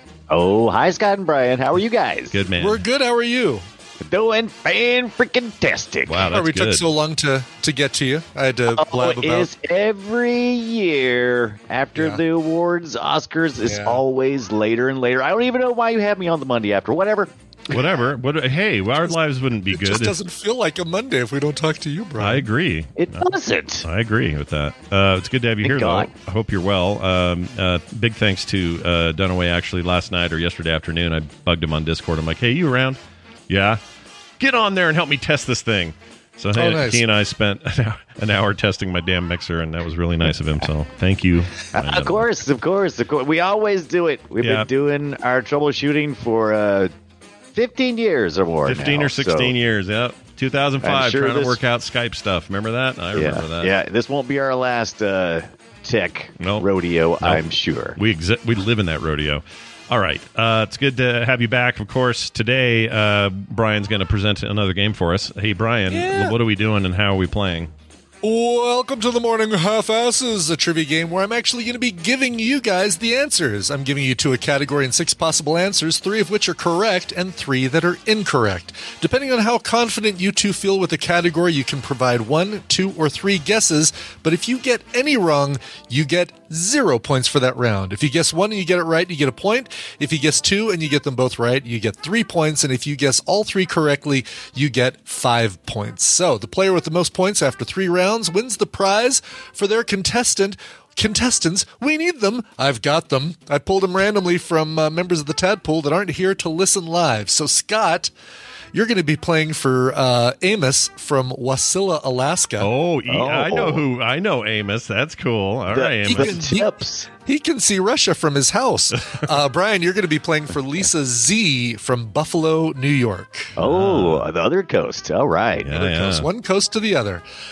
Oh, hi, Scott and Brian. How are you guys? Good, man. We're good. How are you? Doing fan-freaking-tastic. Wow, that's Sorry we good. took so long to, to get to you. I had to Oh, blab about. it's every year after Yeah. the awards, Oscars, it's Yeah. always later and later. I don't even know why you have me on the Monday after. Whatever. Whatever. What? Hey, our lives wouldn't be It good. just if- doesn't feel like a Monday if we don't talk to you, Brian. I agree. It doesn't. I agree with that. Uh, it's good to have you Thank here, God. though. I hope you're well. Um, uh, big thanks to uh, Dunaway. Actually, last night or yesterday afternoon, I bugged him on Discord. I'm like, "Hey, you around? Yeah, get on there and help me test this thing." So hey, Oh, nice. he and I spent an hour testing my damn mixer, and that was really nice of him. So thank you. Of course, of course, of course. We always do it. We've Yeah. been doing our troubleshooting for uh, fifteen years or more. fifteen now, or sixteen so- years. Yep, two thousand five. I'm sure trying to this- work out Skype stuff. Remember that? I Yeah, remember that. yeah. This won't be our last uh, tech Nope. rodeo, I'm sure. We exi- we live in that rodeo. All right. Uh, it's good to have you back. Of course, today uh, Brian's going to present another game for us. Hey, Brian, Yeah. what are we doing and how are we playing? Welcome to the Morning Half-Asses, a trivia game where I'm actually going to be giving you guys the answers. I'm giving you two a category and six possible answers, three of which are correct and three that are incorrect. Depending on how confident you two feel with the category, you can provide one, two, or three guesses, but if you get any wrong, you get zero points for that round. If you guess one and you get it right, you get a point. If you guess two and you get them both right, you get three points, and if you guess all three correctly, you get five points. So, the player with the most points after three rounds wins the prize for their contestant. Contestants, we need them. I've got them. I pulled them randomly from uh, members of the Tadpool that aren't here to listen live. So, Scott, you're going to be playing for uh, Amos from Wasilla, Alaska. Oh, e- I know Oh. who. I know Amos. That's cool. All The- right, the Amos. tips. He can see Russia from his house. Uh, Brian, you're going to be playing for Lisa Z from Buffalo, New York. Oh, the other coast. All right. Yeah, Other yeah. coast, one coast to the other.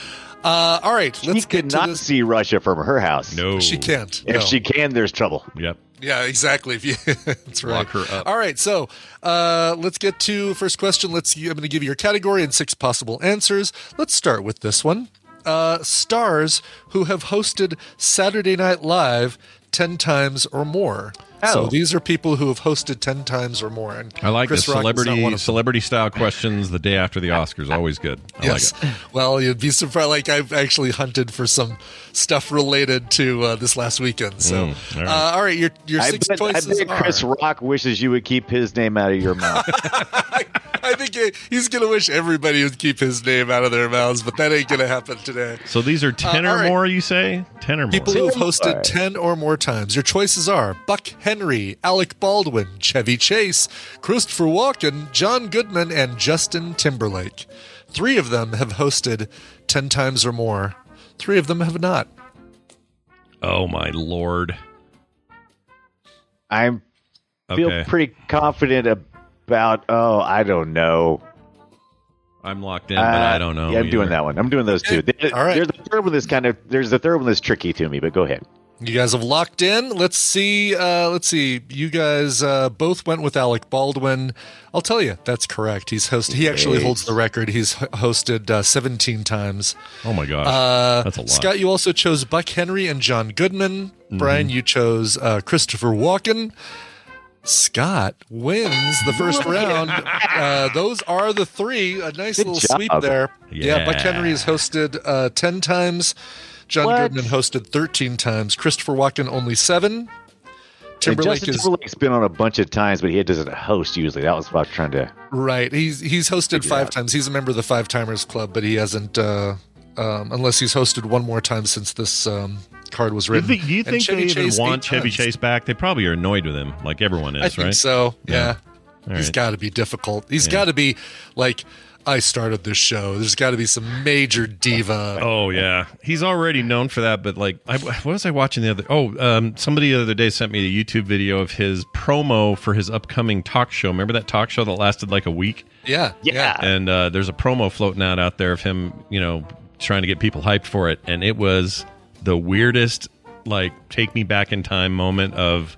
Uh, all right, She let's could get to not this. see Russia from her house. No. She can't. If no. she can, there's trouble. Yep. Yeah, exactly. If you, that's right. Lock her up. All right, so uh, let's get to first question. Let's. I'm going to give you your category and six possible answers. Let's start with this one. Uh, stars who have hosted Saturday Night Live ten times or more. So Oh. these are people who have hosted ten times or more. And I like Chris the Rock is not one celebrity of them. celebrity style questions the day after the Oscars. Always good. I Yes. like it. Well, you'd be surprised. Like I've actually hunted for some stuff related to uh, this last weekend. So, Mm, all right. uh, all right, your your I six bet, I choices bet Chris are. Rock wishes you would keep his name out of your mouth. I think he- he's going to wish everybody would keep his name out of their mouths, but that ain't going to happen today. So these are ten Uh, all or right. more, you say? ten or more. People who have hosted All right. ten or more times. Your choices are Buck Henry, Alec Baldwin, Chevy Chase, Christopher Walken, John Goodman, and Justin Timberlake. Three of them have hosted ten times or more. Three of them have not. Oh my lord. I feel Okay. pretty confident about. Oh, I don't know. I'm locked in, but I don't know. Yeah, I'm doing either. that one. I'm doing those two. There- All right. There's a third one that's kind of. There's a third one that's tricky to me, but go ahead. You guys have locked in. Let's see. Uh, let's see. You guys uh, both went with Alec Baldwin. I'll tell you, that's correct. He's hosted. He actually Yes. holds the record. He's h- hosted uh, seventeen times. Oh my gosh. Uh, That's a lot. Scott, you also chose Buck Henry and John Goodman. Mm-hmm. Brian, you chose uh, Christopher Walken. Scott wins the first round. Uh, those are the three. A nice Good little job. sweep there. Yeah, Buck Yeah. Henry has hosted uh, ten times. John What? Goodman hosted thirteen times. Christopher Walken only seven. And Timberlake Justin is Timberlake's been on a bunch of times, but he doesn't host usually. That was what I was trying to. right. He's he's hosted Figure five out. times. He's a member of the Five Timers Club, but he hasn't. Uh, um, unless he's hosted one more time since this um, card was do you written. think, do you And think Chevy they even Chase want eight Chevy times. Chase back? They probably are annoyed with him, like everyone is, I think right? so. Yeah, All he's right. got to be difficult. He's Yeah. got to be like, I started this show. There's got to be some major diva. Oh yeah, he's already known for that. But like, I, what was I watching the other? Oh, um, somebody the other day sent me a YouTube video of his promo for his upcoming talk show. Remember that talk show that lasted like a week? Yeah, Yeah. And uh, there's a promo floating out out there of him, you know, trying to get people hyped for it, and it was the weirdest, like, take me back in time moment of.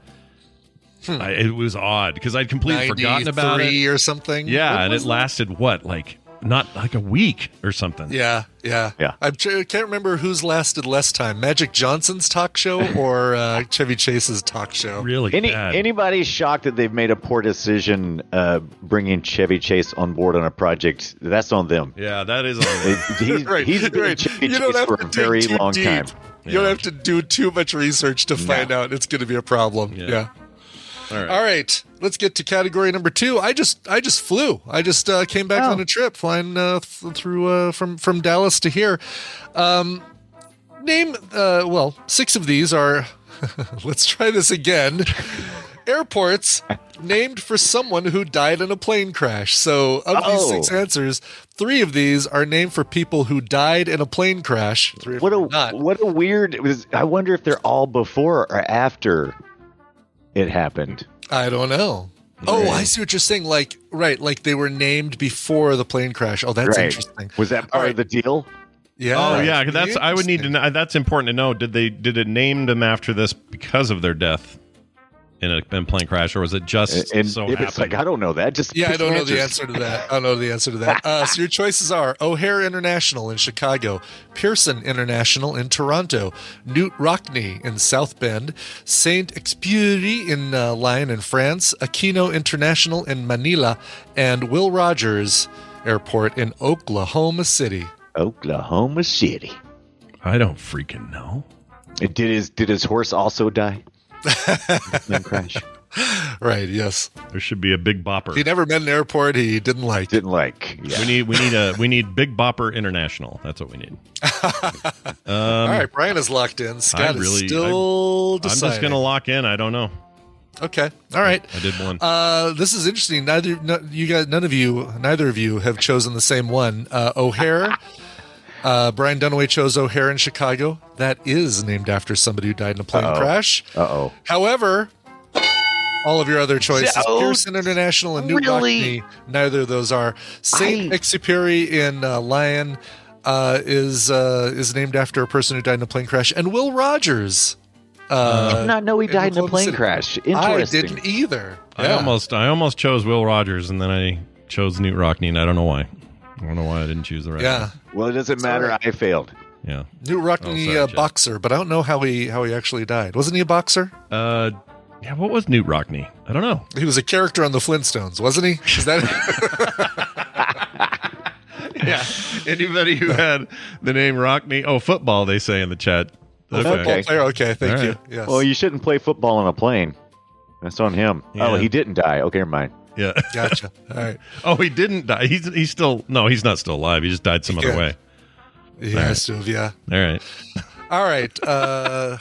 I, it was odd because I'd completely forgotten about it. ninety-three or something. Yeah, What and it was that? lasted what, like not like a week or something. Yeah, yeah, Yeah. I'm tr- I can't remember who's lasted less time: Magic Johnson's talk show or uh, Chevy Chase's talk show. Really Any bad. anybody shocked that they've made a poor decision uh, bringing Chevy Chase on board on a project? That's on them. yeah, that is. On It- he's, Right, he's been right. Chevy You don't Chase have for to a dig very too long deep. time. You don't Yeah. have to do too much research to find out it's going to be a problem. Yeah. Yeah. All right. All right, let's get to category number two. I just, I just flew. I just uh, came back Oh. on a trip, flying uh, th- through uh, from from Dallas to here. Um, name, uh, well, six of these are. Let's try this again. Airports named for someone who died in a plane crash. So, of these Oh. six answers, three of these are named for people who died in a plane crash. Three of What them a are not. what a weird. It was, I wonder if they're all before or after it happened. I don't know. Oh, I see what you're saying. Like, right, like they were named before the plane crash. Oh, that's right? interesting. Was that All part right. of the deal? Yeah. Oh yeah, 'cause that's I would need to Interesting. know. That's important to know. Did they did it name them after this because of their death in a, in a plane crash, or was it just And so if happened? it's like I don't know that. Just Yeah, I pick don't know the answers. answer to that. I don't know the answer to that. Uh, so your choices are O'Hare International in Chicago, Pearson International in Toronto, Newt Rockney in South Bend, Saint Exupéry in uh, Lyon in France, Aquino International in Manila, and Will Rogers Airport in Oklahoma City. Oklahoma City. I don't freaking know. Did his did his horse also die? Plane crash. Right, yes. There should be a big bopper. He never met an airport he didn't like. Didn't like. Yeah. We need we need a we need Big Bopper International. That's what we need. All right, Brian is locked in. Scott really- is still I'm deciding. just gonna lock in. I don't know. Okay. All right. I did one. Uh, this is interesting. Neither no, you guys, none of you, neither of you have chosen the same one. Uh, O'Hare. Uh, Brian Dunaway chose O'Hare in Chicago. That is named after somebody who died in a plane Uh-oh. crash. Uh-oh. However, all of your other choices, So- Pearson International and Newt Really? Rockney, neither of those are. Saint I- Exupéry in uh, Lyon, uh, is uh, is named after a person who died in a plane crash, and Will Rogers. Uh, I did not know he died in a Oklahoma plane City. crash. I Interesting. didn't either. I Yeah. almost I almost chose Will Rogers, and then I chose Newt Rockne, and I don't know why. I don't know why I didn't choose the right Yeah. one. Well, it doesn't matter. Sorry. I failed. Yeah. Newt Rockne, Oh, sorry, uh, Chad. boxer, but I don't know how he how he actually died. Wasn't he a boxer? Uh, yeah. What was Newt Rockne? I don't know. He was a character on the Flintstones, wasn't he? Is that? Yeah. Anybody who had the name Rockne? Oh, football. They say in the chat. A football Okay. player. Okay, thank All you. right. Yes. Well, you shouldn't play football on a plane. That's on him. Yeah. Oh, he didn't die. Okay, never mind. Yeah. Gotcha. All right. Oh, he didn't die. He's he's still no. He's not still alive. He just died some other Yeah. way. He has to have, yeah. All right. All right. Uh,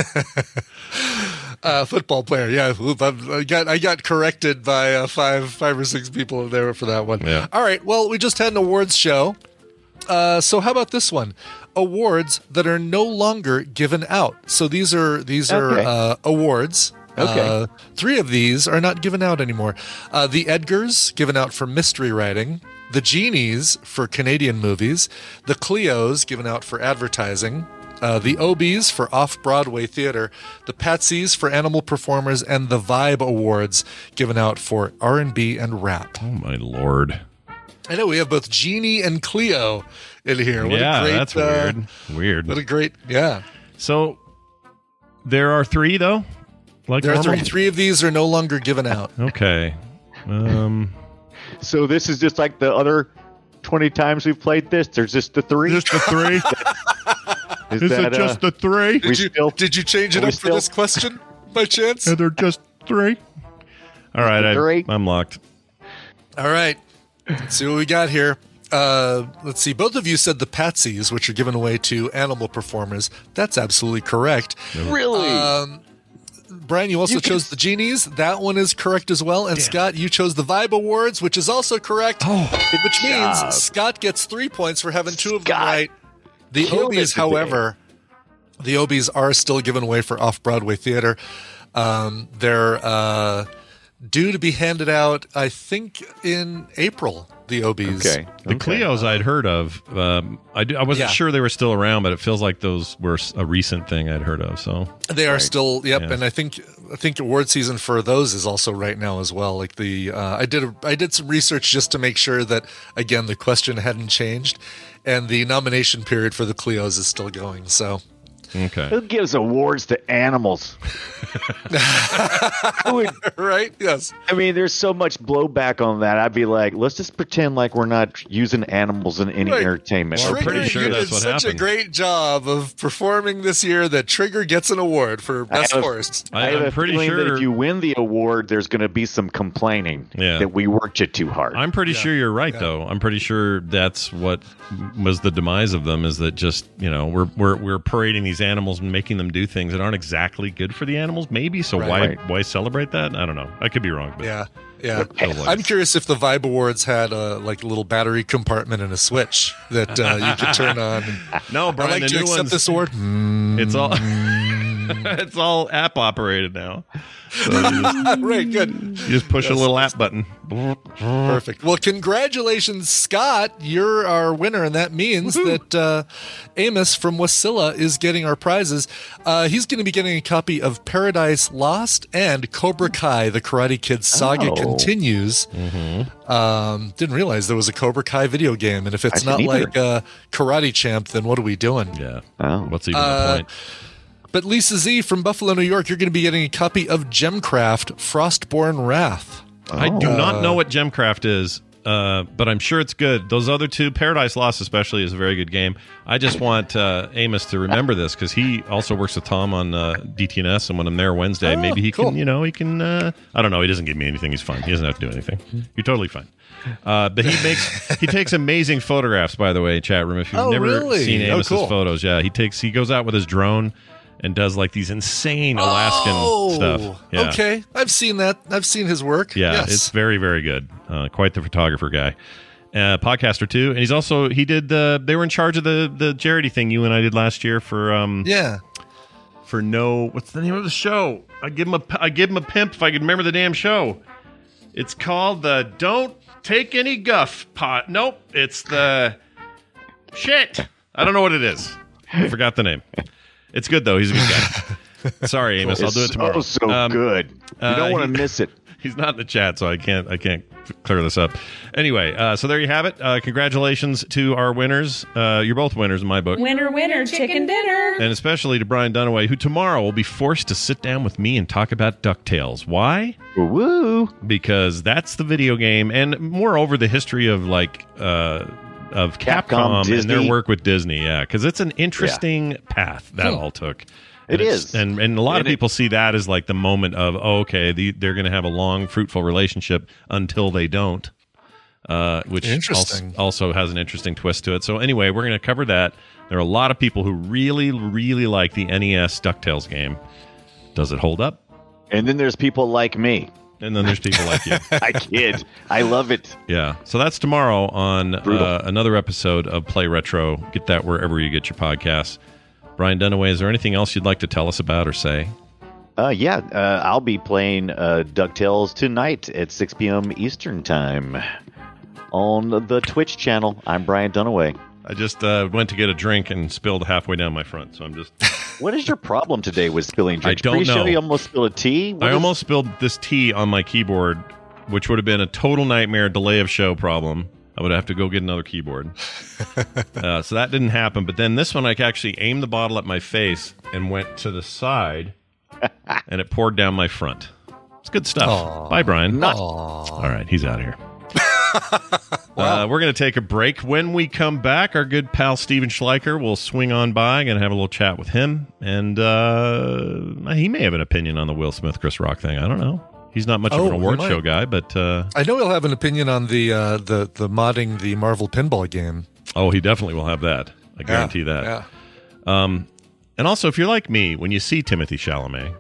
uh, football player. Yeah. Oop, I'm- I got I got corrected by uh, five five or six people there for that one. Yeah. All right. Well, we just had an awards show. Uh, so how about this one? Awards that are no longer given out. So these are these are Okay. uh, awards. Okay. Uh, three of these are not given out anymore. Uh, the Edgars, given out for mystery writing. The Genies for Canadian movies. The Cleos, given out for advertising. Uh, the Obies for off-Broadway theater. The Patsies for animal performers. And the Vibe Awards, given out for R and B and rap. Oh my lord. I know we have both Genie and Cleo in here. What yeah, a great, that's uh, weird. Weird. What a great, yeah. So there are three though. Like There are normal? three. Three of these are no longer given out. Okay. Um. So this is just like the other twenty times we've played this. There's just the three. Just the three. Is, Is that, it just uh, the three? we Did you still- did you change it we up for still- this question by chance? Are there just three? All right, I, Three? I'm locked. All right. Let's see what we got here. Uh, let's see. Both of you said the Patsies, which are given away to animal performers. That's absolutely correct. really? Um, Brian, you also You can- chose the Genies. That one is correct as well. And Scott, you chose the Vibe Awards, which is also correct. Oh, which means job. Scott gets three points for having two of them Scott right. The killed it Obies, today. however, the Obies are still given away for off-Broadway theater. Um, they're uh, due to be handed out, I think, in April. The Obies. Okay. The okay. Cleos I'd heard of. Um, I, do, I wasn't Yeah. sure they were still around, but it feels like those were a recent thing I'd heard of. So They are still, yep, Yeah. and I think I think award season for those is also right now as well. Like the uh, I did a, I did some research just to make sure that again the question hadn't changed, and the nomination period for the Cleos is still going. So okay. Who gives awards to animals? Who would- right, yes, I mean, there's so much blowback on that. I'd be like, let's just pretend like we're not using animals in any Right. entertainment. Well, I'm Trigger, pretty sure you that's did what such happened. a great job of performing this year that Trigger gets an award for best I have a- horse. I, I, have I'm a pretty feeling sure. that if you win the award, there's going to be some complaining Yeah. that we worked you too hard. I'm pretty sure you're right, though. I'm pretty sure that's what was the demise of them. Is that just you know we're we're we're parading these animals and making them do things that aren't exactly good for the animals, maybe. So Right. why Right. why celebrate that? I don't know. I could be wrong, but Yeah, yeah. feels like- I'm curious if the Vibe Awards had a like a little battery compartment and a switch that uh, you could turn on. And, no, I'd Brian. like the to new accept ones, this award. it's all it's all app operated now. So you, just, Right, good. you just push a little app button. Perfect. Well, congratulations, Scott. You're our winner, and that means that uh, Amos from Wasilla is getting our prizes. Uh, he's going to be getting a copy of Paradise Lost and Cobra Kai, the Karate Kid saga Oh. continues. Um, didn't realize there was a Cobra Kai video game, and if it's I not didn't either. like uh, Karate Champ, then what are we doing? Yeah. Oh. What's even Uh, the point? But Lisa Z from Buffalo, New York, you're going to be getting a copy of Gemcraft Frostborn Wrath. I do Uh, not know what Gemcraft is, uh, but I'm sure it's good. Those other two, Paradise Lost especially, is a very good game. I just want uh, Amos to remember this because he also works with Tom on uh, D T N S, and when I'm there Wednesday, Oh, maybe he cool. can, you know, he can. Uh, I don't know. He doesn't give me anything. He's fine. He doesn't have to do anything. You're totally fine. Uh, but he makes he takes amazing photographs. By the way, chat room. If you've Oh, never really? seen Oh, Amos's cool. photos, yeah, he takes he goes out with his drone and does like these insane Alaskan Oh, stuff. Yeah. Okay, I've seen that. I've seen his work. Yeah, yes. it's very, very good. Uh, quite the photographer guy, uh, podcaster too, and he's also he did the. They were in charge of the the charity thing you and I did last year for um yeah. for no what's the name of the show? I give him a I give him a pimp if I could remember the damn show. It's called the Don't Take Any Guff Pot. Nope, it's the Shit. I don't know what it is. I forgot the name. It's good, though. He's a good guy. Sorry, Amos. I'll do it tomorrow. Oh, so Um, good. You uh, don't want he- to miss it. He's not in the chat, so I can't I can't clear this up. Anyway, uh, so there you have it. Uh, congratulations to our winners. Uh, you're both winners in my book. Winner, winner, chicken dinner. And especially to Brian Dunaway, who tomorrow will be forced to sit down with me and talk about DuckTales. Why? Woo! Because that's the video game, and moreover, the history of like uh, of Capcom, Capcom, and their Disney. work with Disney. Yeah, because it's an interesting path that all took. It And it's- is. and and a lot And of it- people see that as like the moment of oh, okay, the, they're going to have a long, fruitful relationship until they don't. Uh, which Interesting. Also, also has an interesting twist to it. So anyway, we're going to cover that. There are a lot of people who really, really like the N E S DuckTales game. Does it hold up? And then there's people like me. And then there's people like you. I kid. I love it. Yeah. So that's tomorrow on Brutal. uh, another episode of Play Retro. Get that wherever you get your podcasts. Brian Dunaway, is there anything else you'd like to tell us about or say? Uh, yeah, uh, I'll be playing uh, DuckTales tonight at six p.m. Eastern Time on the Twitch channel. I'm Brian Dunaway. I just uh, went to get a drink and spilled halfway down my front, so I'm just... What is your problem today with spilling drinks? I don't Pre-show, know. You almost spilled a tea? What I is- almost spilled this tea on my keyboard, which would have been a total nightmare delay of show problem. I would have to go get another keyboard. uh, so that didn't happen. But then this one, I actually aimed the bottle at my face and went to the side, and it poured down my front. It's good stuff. Aw. Bye, Brian. Aw. All right, he's out of here. uh, we're going to take a break. When we come back, our good pal Steven Schleicher will swing on by. Going to have a little chat with him. And uh, he may have an opinion on the Will Smith, Chris Rock thing. I don't know. He's not much of Oh, an award he might. show guy, but uh, I know he'll have an opinion on the uh, the the modding the Marvel pinball game. oh, he definitely will have that. I guarantee Yeah, that. Yeah. Um, and also, if you're like me, when you see Timothy Chalamet,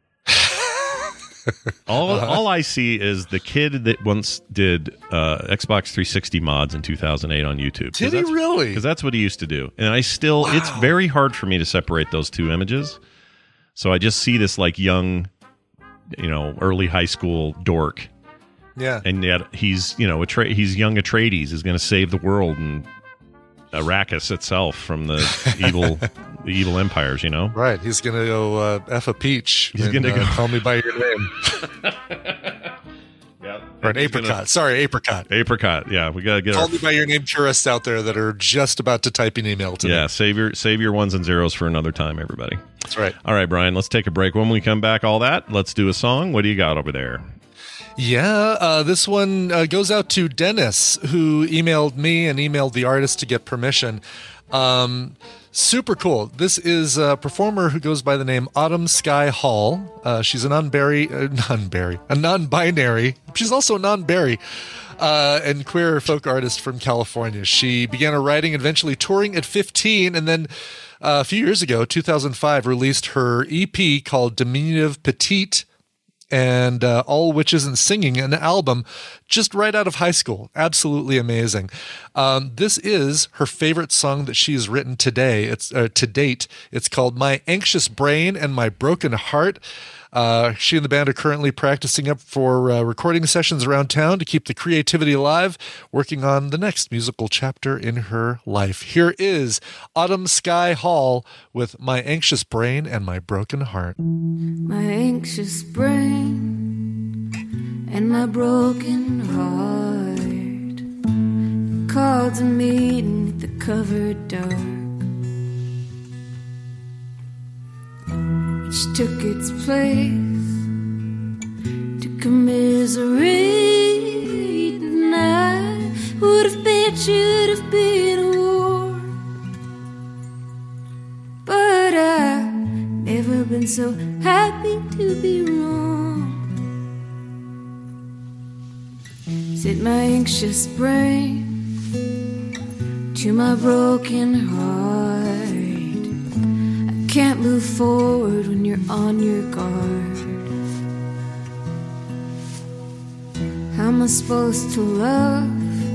all Uh-huh. all I see is the kid that once did uh, Xbox three sixty mods in two thousand eight on YouTube. Did he really? Because that's what he used to do. And I still, it's very hard for me to separate those two images. So I just see this like young, you know, early high school dork. Yeah. And yet he's, you know, Atre- he's young Atreides is going to save the world and Arrakis itself from the evil, the evil empires, you know? Right. He's gonna go uh, F a peach. He's and, gonna uh, go- call me by your name. Yeah. Or an apricot. Sorry, apricot. Apricot. Yeah, we got to get Call our me by your name tourists out there that are just about to type an email to Yeah, me. save your save your ones and zeros for another time, everybody. That's right. All right, Brian, let's take a break. When we come back, all that, let's do a song. What do you got over there? Yeah, uh, this one uh, goes out to Dennis, who emailed me and emailed the artist to get permission. Um, super cool. This is a performer who goes by the name Autumn Sky Hall. Uh, she's a non-berry, uh, non-berry, a non-binary. She's also a non-berry. Uh, and queer folk artist from California. She began her writing, eventually touring at fifteen, and then uh, a few years ago, two thousand five, released her E P called Diminutive Petite, and uh, All Witches and Singing, an album just right out of high school. Absolutely amazing. Um, this is her favorite song that she's written today. It's uh, to date. It's called My Anxious Brain and My Broken Heart. Uh, she and the band are currently practicing up for uh, recording sessions around town to keep the creativity alive, working on the next musical chapter in her life. Here is Autumn Sky Hall with My Anxious Brain and My Broken Heart. My anxious brain and my broken heart called to meeting at the covered dark. Each took its place to commiserate, and I would have bet should have been a war, but I've never been so happy to be wrong. Said my anxious brain to my broken heart, can't move forward when you're on your guard. How am I supposed to love?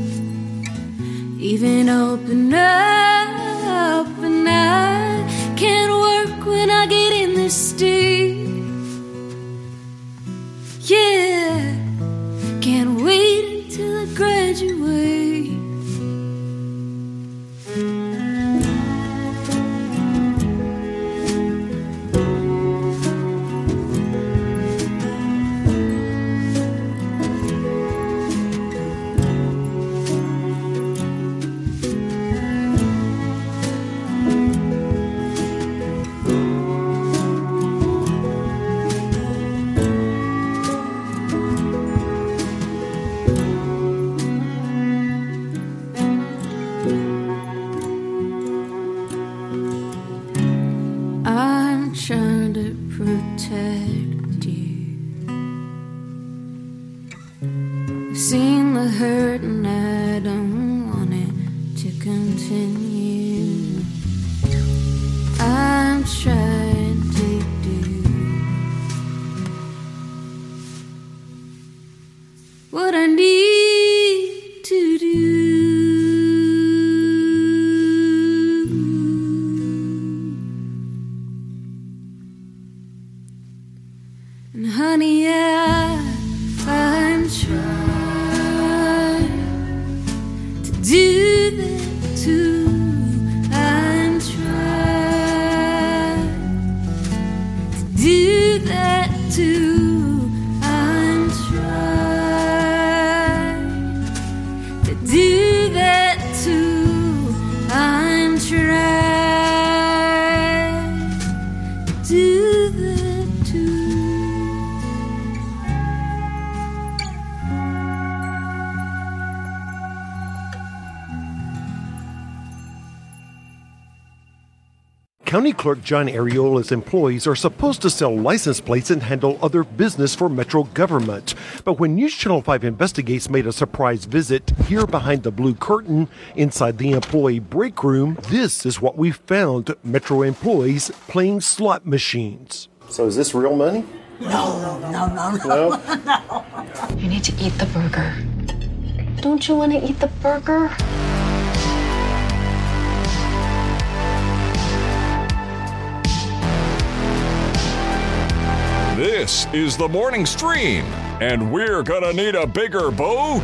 Even open up, and I can't work when I get in this state. Yeah, can't wait until I graduate. seen the hurt and I don't want it to continue. I'm trying to do what I need to do. And honey, I, I'm trying to do that too. I'm trying to do that too. I'm trying to do that too. I'm trying to do that too. County Clerk John Ariola's employees are supposed to sell license plates and handle other business for Metro government. But when News Channel five Investigates made a surprise visit here behind the blue curtain inside the employee break room, this is what we found: Metro employees playing slot machines. So is this real money? No, no, no, no, No? no. You need to eat the burger. Don't you want to eat the burger? This is the morning stream, and we're gonna need a bigger boat.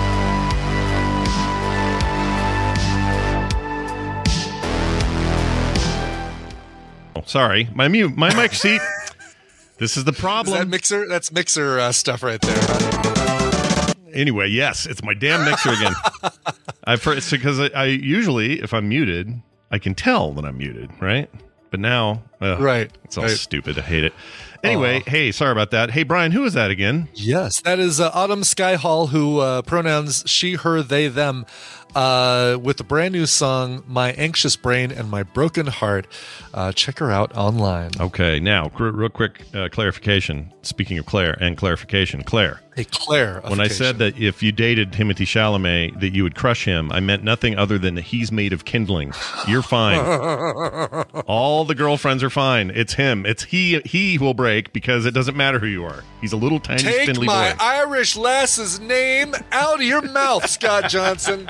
Oh, sorry, my mute, my mic seat. This is the problem. Is that mixer? That's mixer uh, stuff right there. Anyway, yes, it's my damn mixer again. I've heard, it's because I, I usually, if I'm muted, I can tell that I'm muted, right? But now, ugh, right, it's all right. stupid. I hate it. Anyway, uh, hey, sorry about that. Hey, Brian, who is that again? Yes, that is uh, Autumn Skyhall, who uh, pronouns she, her, they, them, uh, with the brand new song, My Anxious Brain and My Broken Heart. Uh, check her out online. Okay, now, real quick uh, clarification. Speaking of Claire and clarification, Claire. Hey, Claire. When I said that if you dated Timothy Chalamet, that you would crush him, I meant nothing other than that he's made of kindling. You're fine. All the girlfriends are fine. It's him. It's he. He will break because it doesn't matter who you are. He's a little tiny, Take spindly my boy. Irish lass's name out of your mouth, Scott Johnson.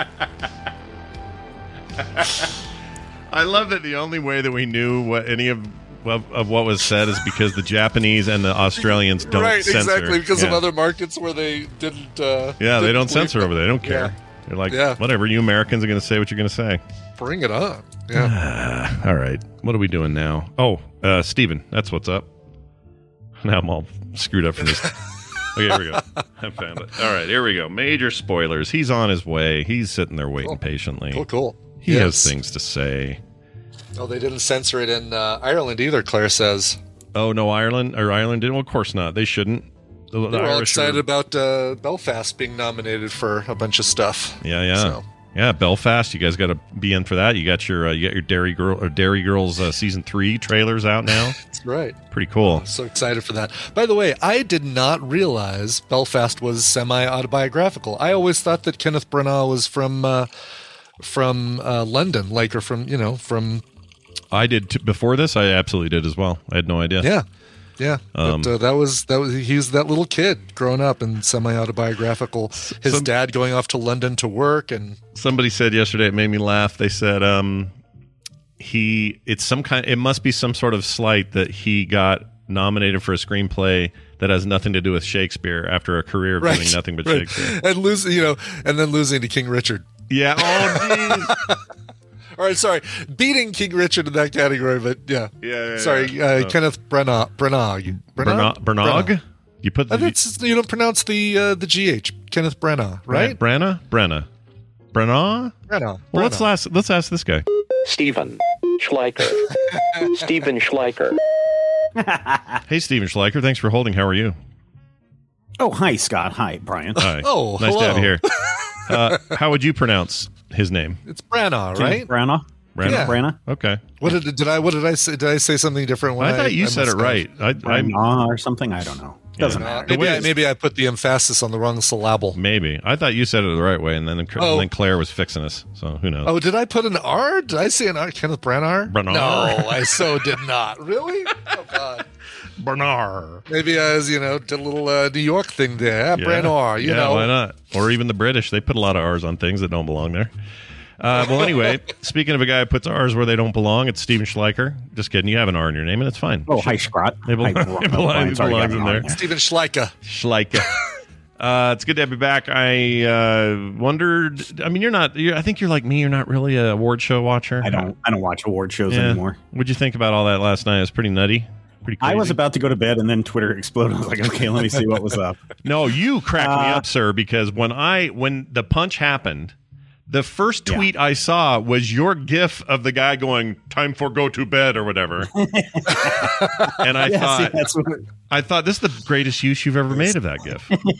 I love that the only way that we knew what any of of, of what was said is because the Japanese and the Australians don't right, censor. exactly, because yeah. of other markets where they didn't. Uh, yeah, they didn't don't censor them. over there. They don't care. Yeah. They're like, Yeah. whatever. You Americans are going to say what you're going to say. Bring it on. Yeah. All right. What are we doing now? Oh, uh, Steven, that's what's up. Now I'm all screwed up from this. Okay, here we go. I found it. All right, here we go. Major spoilers. He's on his way. He's sitting there waiting Cool. patiently. Cool, cool. He Yes. has things to say. Oh, they didn't censor it in uh, Ireland either, Claire says. Oh, no, Ireland? Or Ireland didn't? Well, of course not. They shouldn't. The, the They were all Irish excited are- about uh, Belfast being nominated for a bunch of stuff. Yeah, yeah. So. Yeah, Belfast. You guys got to be in for that. You got your uh, you got your Dairy Girl or Dairy Girls uh, season three trailers out now. That's right. Pretty cool. I'm so excited for that. By the way, I did not realize Belfast was semi-autobiographical. I always thought that Kenneth Branagh was from uh, from uh, London, like, or from, you know, from... I did t- before this. I absolutely did as well. I had no idea. Yeah. Yeah, Um, but uh, that was that was he was that little kid growing up and semi-autobiographical. His Some- dad going off to London to work, and Somebody said yesterday, it made me laugh. They said um, he it's some kind. It must be some sort of slight that he got nominated for a screenplay that has nothing to do with Shakespeare after a career of right, doing nothing but right. Shakespeare. and losing, you know, and then losing to King Richard. Yeah. Oh, jeez. All right, sorry, beating King Richard in that category, but yeah, Yeah, yeah, sorry, yeah. uh, Oh. Kenneth Branagh, Branagh, Branagh. Branagh? You put the Uh, that's, you don't pronounce the uh, the G H. Kenneth Branagh, right? Branagh? Branagh. Branagh? Branagh. Well, let's ask, let's ask this guy. Steven Schleicher. Steven Schleicher. Hey, Steven Schleicher. Thanks for holding. How are you? Oh, hi, Scott. Hi, Brian. Hi. Oh, nice hello. to have you here. Uh, how would you pronounce his name? It's Branagh, right? Branagh. Branagh. Yeah. Branagh. Okay. What did did I what did I say? Did I say something different? When I thought you I said it must have? right. I, I'm, Branagh or something. I don't know. Doesn't Yeah. matter. Maybe I, maybe I put the emphasis on the wrong syllable. Maybe. I thought you said it the right way, and then, and Oh. then Claire was fixing us. So who knows? Oh, did I put an R? Did I say an R? Kenneth Branagh? Branagh. No, I so did not. Really? Oh, God. Bernard. Maybe I was, you know, did a little uh, New York thing there. Yeah. Branagh, you yeah, know. why not? Or even the British. They put a lot of R's on things that don't belong there. Uh, well, anyway, speaking of a guy who puts R's where they don't belong, it's Steven Schleicher. Just kidding. You have an R in your name, and it's fine. Oh, hi, Scott. It, belo- Hi, it belongs, it sorry, belongs got in me there. on Steven Schleicher. Schleicher. Uh, it's good to have you back. I uh, wondered. I mean, you're not. You're, I think you're like me. You're not really a award show watcher. I don't. I don't watch award shows Yeah. anymore. What'd you think about all that last night? It was pretty nutty. Pretty crazy. I was about to go to bed, and then Twitter exploded. I was like, okay, let me see what was up. No, you cracked me Uh, up, sir, because when I when the punch happened, the first tweet I saw was your gif of the guy going, "Time for go to bed" or whatever. And I Yeah, thought, see, that's what, I thought this is the greatest use you've ever made of that gif.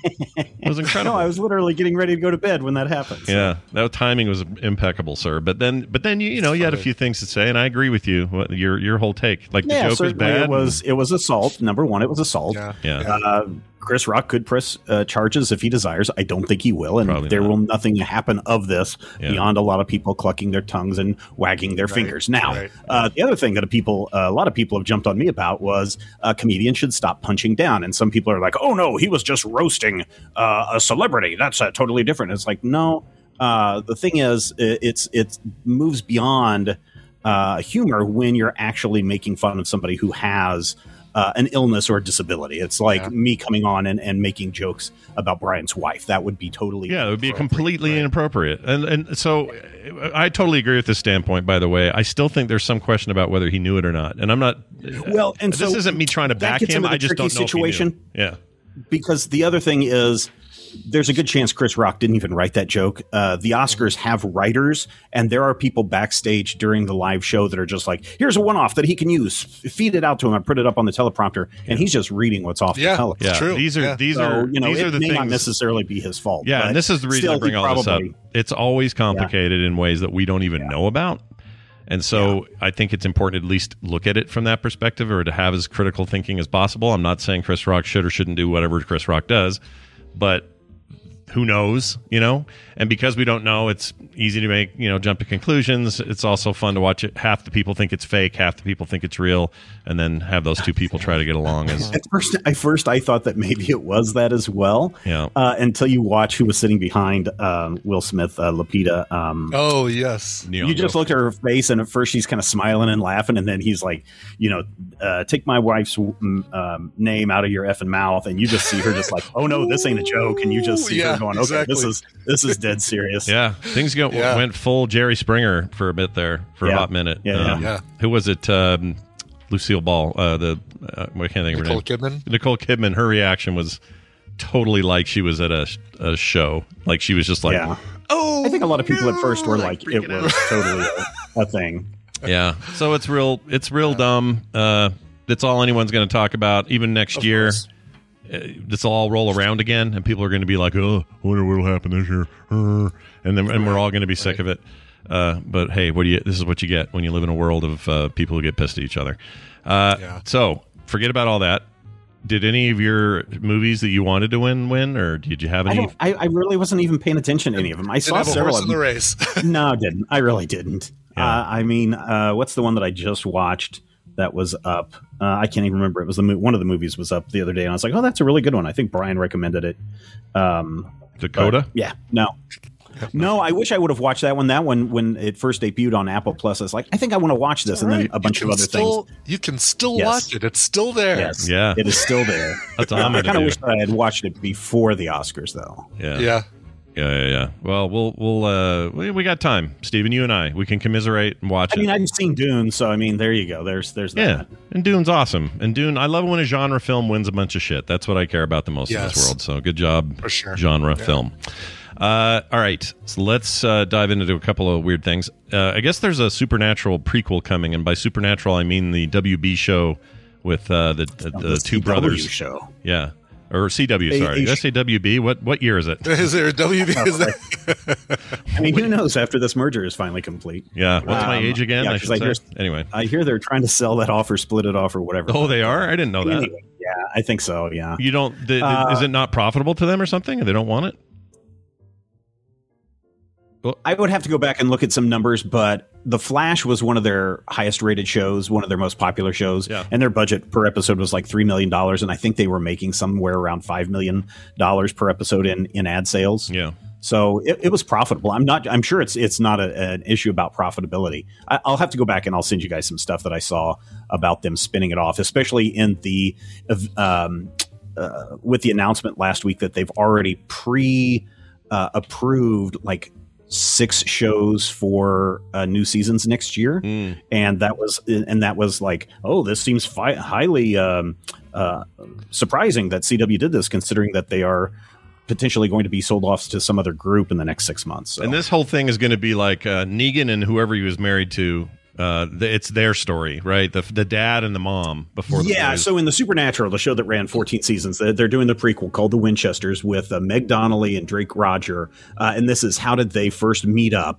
It was incredible. no, I was literally getting ready to go to bed when that happened. so. Yeah, that timing was impeccable, sir. But then, but then you, you know, you had a few things to say, and I agree with you. What, your your whole take, like the Yeah, joke was certainly bad. It was it was assault. Number one, it was assault. Yeah. Yeah. Uh, Chris Rock could press uh, charges if he desires. I don't think he will, and Probably there not. will nothing happen of this Yeah. beyond a lot of people clucking their tongues and wagging their fingers. Now, right. uh, the other thing that people, uh, a lot of people have jumped on me about was uh, comedians should stop punching down, and some people are like, "Oh no, he was just roasting uh, a celebrity. That's uh, totally different." It's like, no. Uh, the thing is, it, it's it moves beyond uh, humor when you're actually making fun of somebody who has uh, an illness or a disability. It's like Yeah. me coming on and, and making jokes about Brian's wife. That would be totally Yeah, it would be inappropriate. completely inappropriate. And and so I totally agree with this standpoint, by the way. I still think there's some question about whether he knew it or not. And I'm not Well, and this so isn't me trying to that back gets him. into the I just tricky don't know situation. if he knew. Yeah. Because the other thing is, there's a good chance Chris Rock didn't even write that joke. Uh, the Oscars have writers, and there are people backstage during the live show that are just like, here's a one-off that he can use. Feed it out to him and put it up on the teleprompter, and he's just reading what's off Yeah, the teleprompter. Yeah. True. These are Yeah. these So, are you know, these it are the may things not necessarily be his fault. Yeah, but and this is the reason still, I bring he all this up. probably- It's always complicated in ways that we don't even know about. And so I think it's important to at least look at it from that perspective, or to have as critical thinking as possible. I'm not saying Chris Rock should or shouldn't do whatever Chris Rock does, but who knows, you know? And because we don't know, it's easy to make, you know, jump to conclusions. It's also fun to watch it. Half the people think it's fake, half the people think it's real, and then have those two people try to get along as At first, at first, I thought that maybe it was that as well. Yeah. Uh, until you watch who was sitting behind um, Will Smith, uh, Lupita. Um, Oh, yes. Nyong'o. you just looked at her face, and at first she's kind of smiling and laughing, and then he's like, you know, uh, take my wife's mm, um, name out of your effing mouth, and you just see her just like, oh no, this ain't a joke, and you just see Yeah, her going, okay, exactly. this is this is dead serious. Yeah, things go, Yeah. went full Jerry Springer for a bit there, for a Yeah. hot minute. Yeah, yeah. Um, Yeah. Who was it? Um, Lucille Ball. Uh, the uh, I can't think of her Nicole name. Kidman? Nicole Kidman. Her reaction was totally like she was at a, a show. Like she was just like, Yeah. oh. I think a lot of people at first were like, like it freaking was totally a, a thing. Yeah. So it's real. It's real dumb. Uh, that's all anyone's going to talk about. Even next Of year, course. uh, this will all roll around again, and people are going to be like, "Oh, I wonder what'll happen this year," uh, and then and we're all going to be sick of it. Uh, but hey, what do you? This is what you get when you live in a world of uh, people who get pissed at each other. Uh, Yeah. So forget about all that. Did any of your movies that you wanted to win win, or did you have I, any? don't, I, I really wasn't even paying attention to any of them. I Didn't saw have a several horse of in them. the race. No, I didn't. I really didn't. Yeah. Uh, I mean, uh, what's the one that I just watched that was up? Uh, I can't even remember. It was the mo- one of the movies was up the other day, and I was like, "Oh, that's a really good one." I think Brian recommended it. Um, Dakota? but, yeah. No. No, I wish I would have watched that one. That one, when it first debuted on Apple Plus, I was like, I think I want to watch this, and then Right. a bunch You of can other still, things. You can still Yes. watch it. It's still there. Yes, Yeah. it is still there. That's all I'm I gonna kind of do. wish that I had watched it before the Oscars, though. Yeah. Yeah. Yeah, yeah, yeah. Well, we'll we'll uh, we, we got time, Steven. You and I, we can commiserate and watch I mean, it. I've seen Dune, so I mean, there you go. There's there's Yeah, that. and Dune's awesome. And Dune, I love when a genre film wins a bunch of shit. That's what I care about the most in Yes. this world. So good job, For sure. genre Yeah. film. Uh, all right, so let's uh, dive into a couple of weird things. Uh, I guess there's a Supernatural prequel coming, and by Supernatural I mean the W B show with uh, the the, the The two C W brothers. show. Yeah, or C W. A- Sorry, a- did I say W B? What what year is it? Is there a W B? Is that? I mean, who knows after this merger is finally complete? Yeah, what's my Um, age again? yeah, I 'cause should I say. hear, Anyway, I hear they're trying to sell that off or split it off or whatever. oh, they are. I didn't know that. Anyway, yeah, I think so. Yeah. You don't? The, Uh, is it not profitable to them or something? They don't want it. I would have to go back and look at some numbers, but The Flash was one of their highest rated shows, one of their most popular shows, yeah. and their budget per episode was like three million dollars, and I think they were making somewhere around five million dollars per episode in, in ad sales. Yeah. So it, it was profitable. I'm not. I'm sure it's it's not a, an issue about profitability. I, I'll have to go back and I'll send you guys some stuff that I saw about them spinning it off, especially in the um, uh, with the announcement last week that they've already pre uh, approved like six shows for uh, new seasons next year, mm. and that was and that was like, oh, this seems fi- highly um, uh, surprising that C W did this, considering that they are potentially going to be sold off to some other group in the next six months. So. And this whole thing is going to be like uh, Negan and whoever he was married to. Uh, th- it's their story, right? The the dad and the mom before. The yeah. boys. So in the Supernatural, the show that ran fourteen seasons, they're, they're doing the prequel called The Winchesters with uh, Meg Donnelly and Drake Roger, uh, and this is how did they first meet up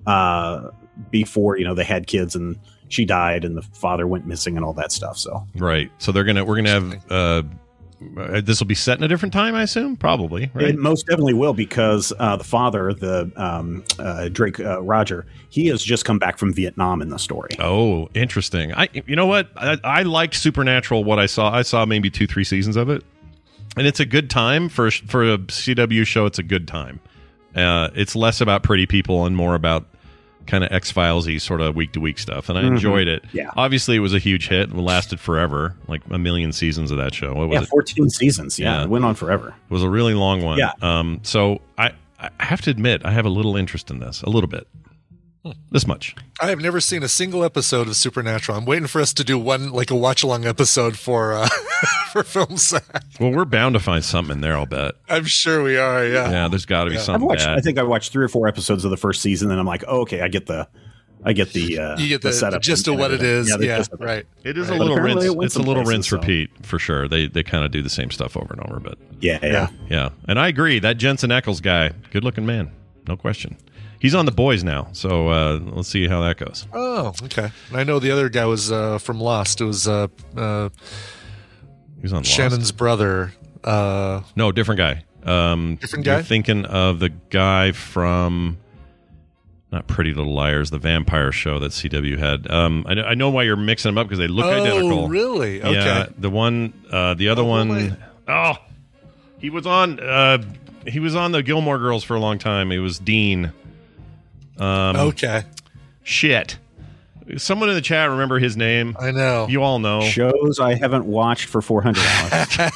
uh, before you know they had kids and she died and the father went missing and all that stuff. So right. So they're gonna we're gonna have. Uh, Uh, this will be set in a different time, I assume. Probably, right? It most definitely will, because uh, the father, the um, uh, Drake uh, Roger, he has just come back from Vietnam in the story. Oh, interesting. I, you know what? I, I liked Supernatural. What I saw, I saw maybe two, three seasons of it, and it's a good time for for a C W show. It's a good time. Uh, it's less about pretty people and more about kind of X-Files-y sort of week-to-week stuff, and I Mm-hmm. enjoyed it. Yeah. Obviously, it was a huge hit and lasted forever, like a million seasons of that show. What was yeah, it? fourteen seasons. Yeah, Yeah. it went on forever. It was a really long one. Yeah. Um, so I, I have to admit, I have a little interest in this, a little bit. This much. I have never seen a single episode of Supernatural. I'm waiting for us to do one, like a watch-along episode for uh, for Film Sack. Well, we're bound to find something in there, I'll bet. I'm sure we are. Yeah. Yeah, there's got to be Yeah. I've something watched. bad. I think I watched three or four episodes of the first season, and I'm like, oh, okay, I get the, I get the, uh, You get the, the setup gist and- of what and it is. everything. Yeah, the gist of it. right. It is Right. a But little apparently rinse. it went It's a some little places, rinse so- repeat for sure. They they kind of do the same stuff over and over. But Yeah, yeah. yeah, and I agree. That Jensen Ackles guy, good looking man, no question. He's on The Boys now, so uh, let's see how that goes. Oh, okay. And I know the other guy was uh, from Lost. It was uh, uh, He was on Lost. Shannon's brother. Uh, No, different guy. Um, Different You're guy? thinking of the guy from not Pretty Little Liars, the vampire show that C W had. Um, I, know, I know why you're mixing them up because they look oh, identical. really? Okay. Yeah, the one, uh, the other Oh, one. wait. Oh, he was on. Uh, he was on the Gilmore Girls for a long time. It was Dean. Um, okay. Shit. Someone in the chat remember his name? I know. You all know. Shows I haven't watched for four hundred hours.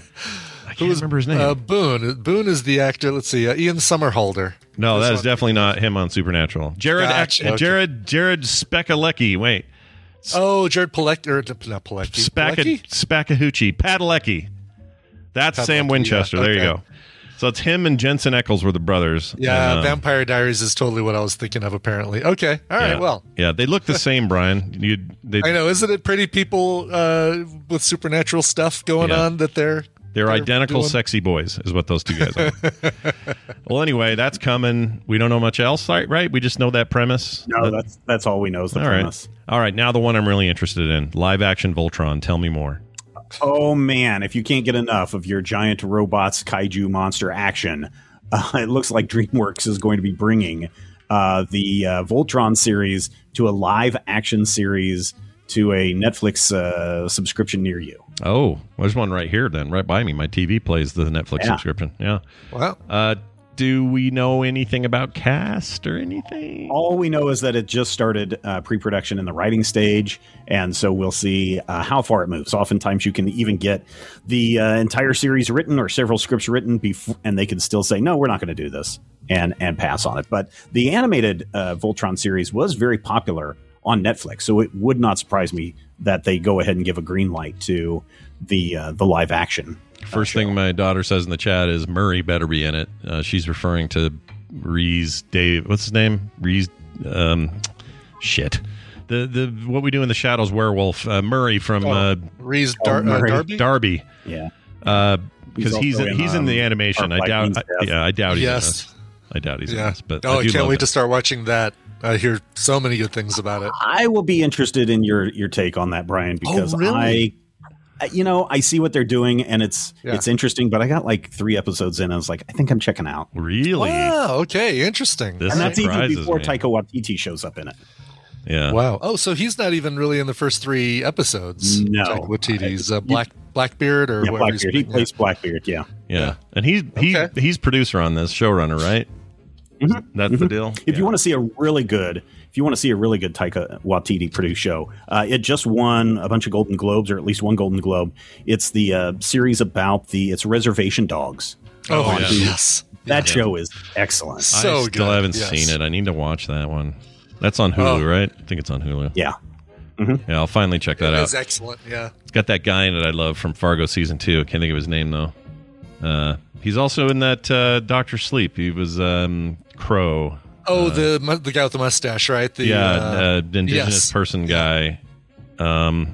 I can't remember his name. Uh, Boone. Boone is the actor. Let's see. Uh, Ian Somerhalder. no, This that is one. definitely not him on Supernatural. Jared, Gotcha, Ek- okay. Jared, Jared Spekalecki. Wait, Oh, Jared Palecki. Or not Palecki. Spaka, Palecki? Spakahuchi, Padalecki. That's Sam Padalecki, Winchester. yeah, There you okay. go. So it's him and Jensen Ackles were the brothers. Yeah, And, uh, Vampire Diaries is totally what I was thinking of, apparently. Okay. All right. yeah. Well, yeah, they look the same, Brian. You, they, I know. Isn't it pretty people uh, with supernatural stuff going Yeah. on that they're. They're they're identical, doing? sexy boys, is what those two guys are. Well, anyway, that's coming. We don't know much else, right? right? We just know that premise. No, That- that's that's all we know is the all right. premise. All right, now the one I'm really interested in: live action Voltron. Tell me more. Oh man, if you can't get enough of your giant robots, kaiju monster action, uh, it looks like DreamWorks is going to be bringing uh, the uh, Voltron series to a live action series to a Netflix uh, subscription near you. Oh, there's one right here. Then, right by me, my T V plays the Netflix Yeah. subscription. Yeah. Wow. Uh, do we know anything about cast or anything? All we know is that it just started uh, pre-production in the writing stage, and so we'll see uh, how far it moves. Oftentimes, you can even get the uh, entire series written or several scripts written, before, and they can still say, "No, we're not going to do this," and and pass on it. But the animated uh, Voltron series was very popular on Netflix, so it would not surprise me that they go ahead and give a green light to the uh, the live action. First thing my daughter says in the chat is Murray better be in it. Uh, she's referring to Reese Dave. What's his name? Reese. Um, shit. The the what we do in the shadows werewolf. Uh, Murray from Oh, uh, Reese Dar- Oh, Murray. uh, Darby? Darby. Yeah, Because He's he's also in, in, he's in the um, animation. I Art doubt. Lightning's I, Death. yeah, I doubt he's in Yes. this. I doubt he's in Yeah. this. But oh, I, I, do can't love wait it. to start watching that. I hear so many good things about it. I will be interested in your your take on that, Brian, because Oh, really? I you know, I see what they're doing, and it's Yeah. it's interesting. But I got like three episodes in, and I was like, I think I'm checking out. Really? Wow. Okay. Interesting. This and that's even surprises before me. Taika Waititi shows up in it. Yeah. Wow. Oh, so he's not even really in the first three episodes. No. Taika Waititi's uh, Black Blackbeard or Yeah, whatever he's Blackbeard. He yeah. plays Blackbeard. Yeah. Yeah. Yeah. And he he Okay. he's producer on this, showrunner, right? That's the deal. If you want to see a really good, if you want to see a really good Taika Waititi produced show, uh, it just won a bunch of Golden Globes, or at least one Golden Globe. It's the uh, series about the it's Reservation Dogs. Oh, Oh, yeah. yeah. yes. That Yeah. show is excellent. So I still good. haven't Yes. seen it. I need to watch that one. That's on Hulu, Oh. right? I think it's on Hulu. Yeah. Yeah, I'll finally check that It out. is excellent. Yeah. It's got that guy in it I love from Fargo season two. I can't think of his name though. Uh, he's also in that uh, Doctor Sleep. He was um, Crow. Oh, the mu- the guy with the mustache, right? The, yeah, uh, uh, indigenous yes. person guy. Um,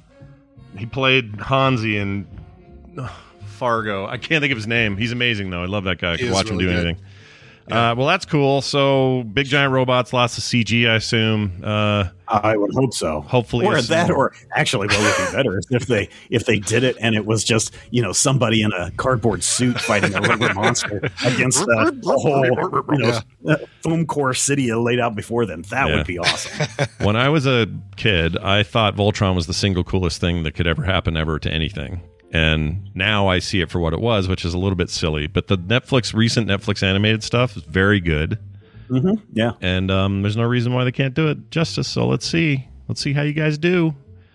he played Hansi in uh, Fargo. I can't think of his name. He's amazing though. I love that guy. I He can is watch him really do good. anything. Uh, well, that's cool. So, big giant robots, lots of C G, I assume. Uh, I would hope so. Hopefully, or it's that, more- or actually, what would be better is if they if they did it and it was just you know somebody in a cardboard suit fighting a rubber monster against uh, a whole you know uh, foam core city laid out before them. That Yeah. would be awesome. When I was a kid, I thought Voltron was the single coolest thing that could ever happen ever to anything. And now I see it for what it was, which is a little bit silly. But the Netflix, recent Netflix animated stuff is very good. Mm-hmm. Yeah. And um, there's no reason why they can't do it justice. So let's see. Let's see how you guys do.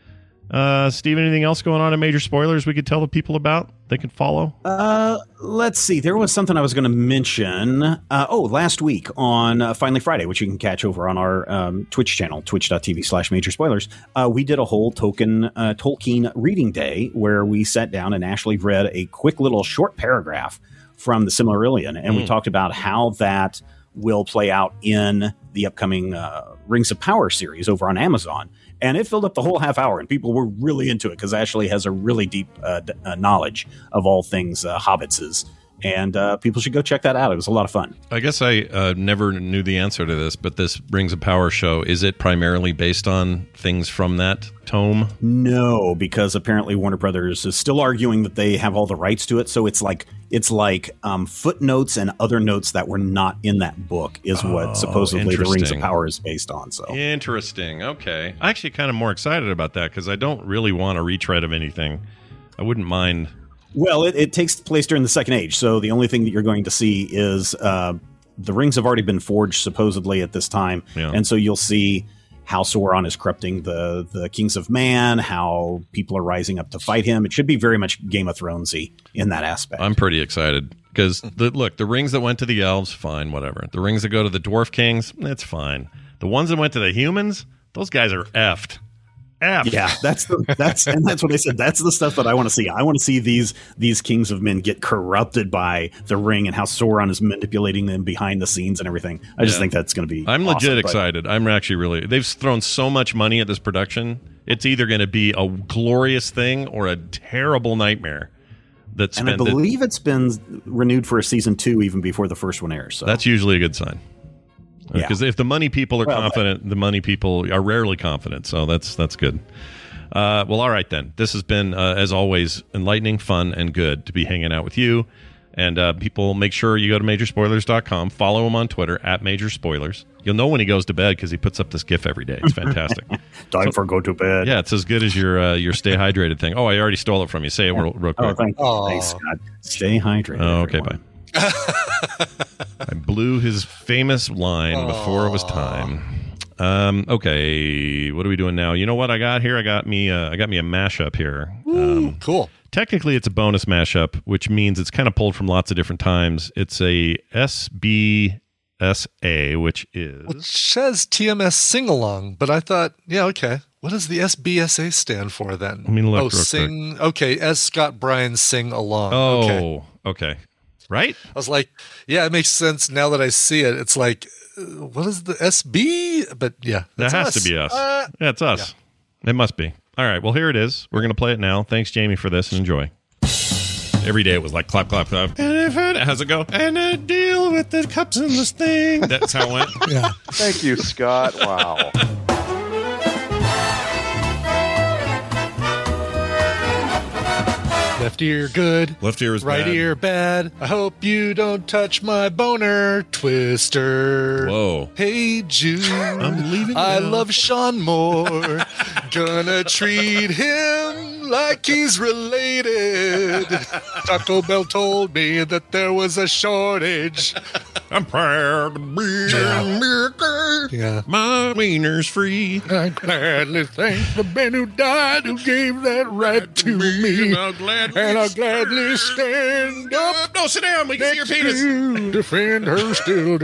Uh, Steve, anything else going on in major spoilers we could tell the people about? They can follow? Uh, let's see. There was something I was going to mention. Uh, oh, last week on uh, Finally Friday, which you can catch over on our um, Twitch channel, twitch.tv slash major spoilers. Uh, we did a whole token uh, Tolkien reading day where we sat down and Ashley read a quick little short paragraph from the Silmarillion. And Mm. we talked about how that will play out in the upcoming uh, Rings of Power series over on Amazon. And it filled up the whole half hour, and people were really into it because Ashley has a really deep uh, d- uh, knowledge of all things uh, hobbitses. And uh, people should go check that out. It was a lot of fun. I guess I uh, never knew the answer to this, but this Rings of Power show, is it primarily based on things from that tome? No, because apparently Warner Brothers is still arguing that they have all the rights to it. So it's like it's like um, footnotes and other notes that were not in that book is Oh, what supposedly the Rings of interesting. Power is based on. So Interesting. Okay. I'm actually kind of more excited about that because I don't really want a retread of anything. I wouldn't mind. Well, it, it takes place during the Second Age, so the only thing that you're going to see is uh, the rings have already been forged, supposedly, at this time. Yeah. And so you'll see how Sauron is corrupting the, the kings of man, how people are rising up to fight him. It should be very much Game of Thrones-y in that aspect. I'm pretty excited because, the, look, the rings that went to the elves, fine, whatever. The rings that go to the dwarf kings, it's fine. The ones that went to the humans, those guys are effed. F. Yeah, that's the, that's and that's what I said. That's the stuff that I want to see. I want to see these these kings of men get corrupted by the ring and how Sauron is manipulating them behind the scenes and everything. I just Yeah. think that's going to be. I'm awesome, legit but- excited. I'm actually really. They've thrown so much money at this production. It's either going to be a glorious thing or a terrible nightmare. That's And I believe it's been renewed for a season two even before the first one airs. So That's usually a good sign. Yeah. Because if the money people are Well, confident, the money people are rarely confident. So that's that's good. Uh, well, all right then. This has been, uh, as always, enlightening, fun, and good to be hanging out with you. And uh, people, make sure you go to major spoilers dot com. Follow him on Twitter, at Major Spoilers. You'll know when he goes to bed because he puts up this GIF every day. It's fantastic. Time for go to bed. Yeah, it's as good as your uh, your stay hydrated thing. Oh, I already stole it from you. Say it real, real quick. Oh, thank, thanks, Scott. Stay hydrated. Oh, okay, everyone. bye. I blew his famous line before it was time. Um, okay, what are we doing now? You know what I got here? I got me. Uh, I got me a mashup here. Um, cool. Technically, it's a bonus mashup, which means it's kind of pulled from lots of different times. It's a S B S A, which is It says T M S sing along, but I thought, yeah, okay. What does the S B S A stand for then? Let me look Oh, real quick. sing. Okay, as Scott Bryan sing along. Oh, okay. okay. Right? I was like, yeah, it makes sense now that I see it. It's like, uh, what is the S B? But yeah, That that's has us. to be us. Uh, yeah, it's us. It must be. All right. Well, here it is. We're going to play it now. Thanks, Jamie, for this, and enjoy. Every day it was like clap, clap, clap. And if it, how's it go? And I deal with the cups in this thing. That's how it went. Yeah. Thank you, Scott. Wow. Left ear good. Left ear is right bad. ear bad. I hope you don't touch my boner twister. Whoa. Hey Jude, I'm leaving I now. love Sean Moore. Gonna treat him like he's related. Taco Bell told me that there was a shortage. I'm proud to be Yeah. America. Yeah. My wiener's free. I gladly thank the man who died who gave that right to me. And I'll gladly, And I'll gladly stand up. No, sit down. We can see your penis. to defend her still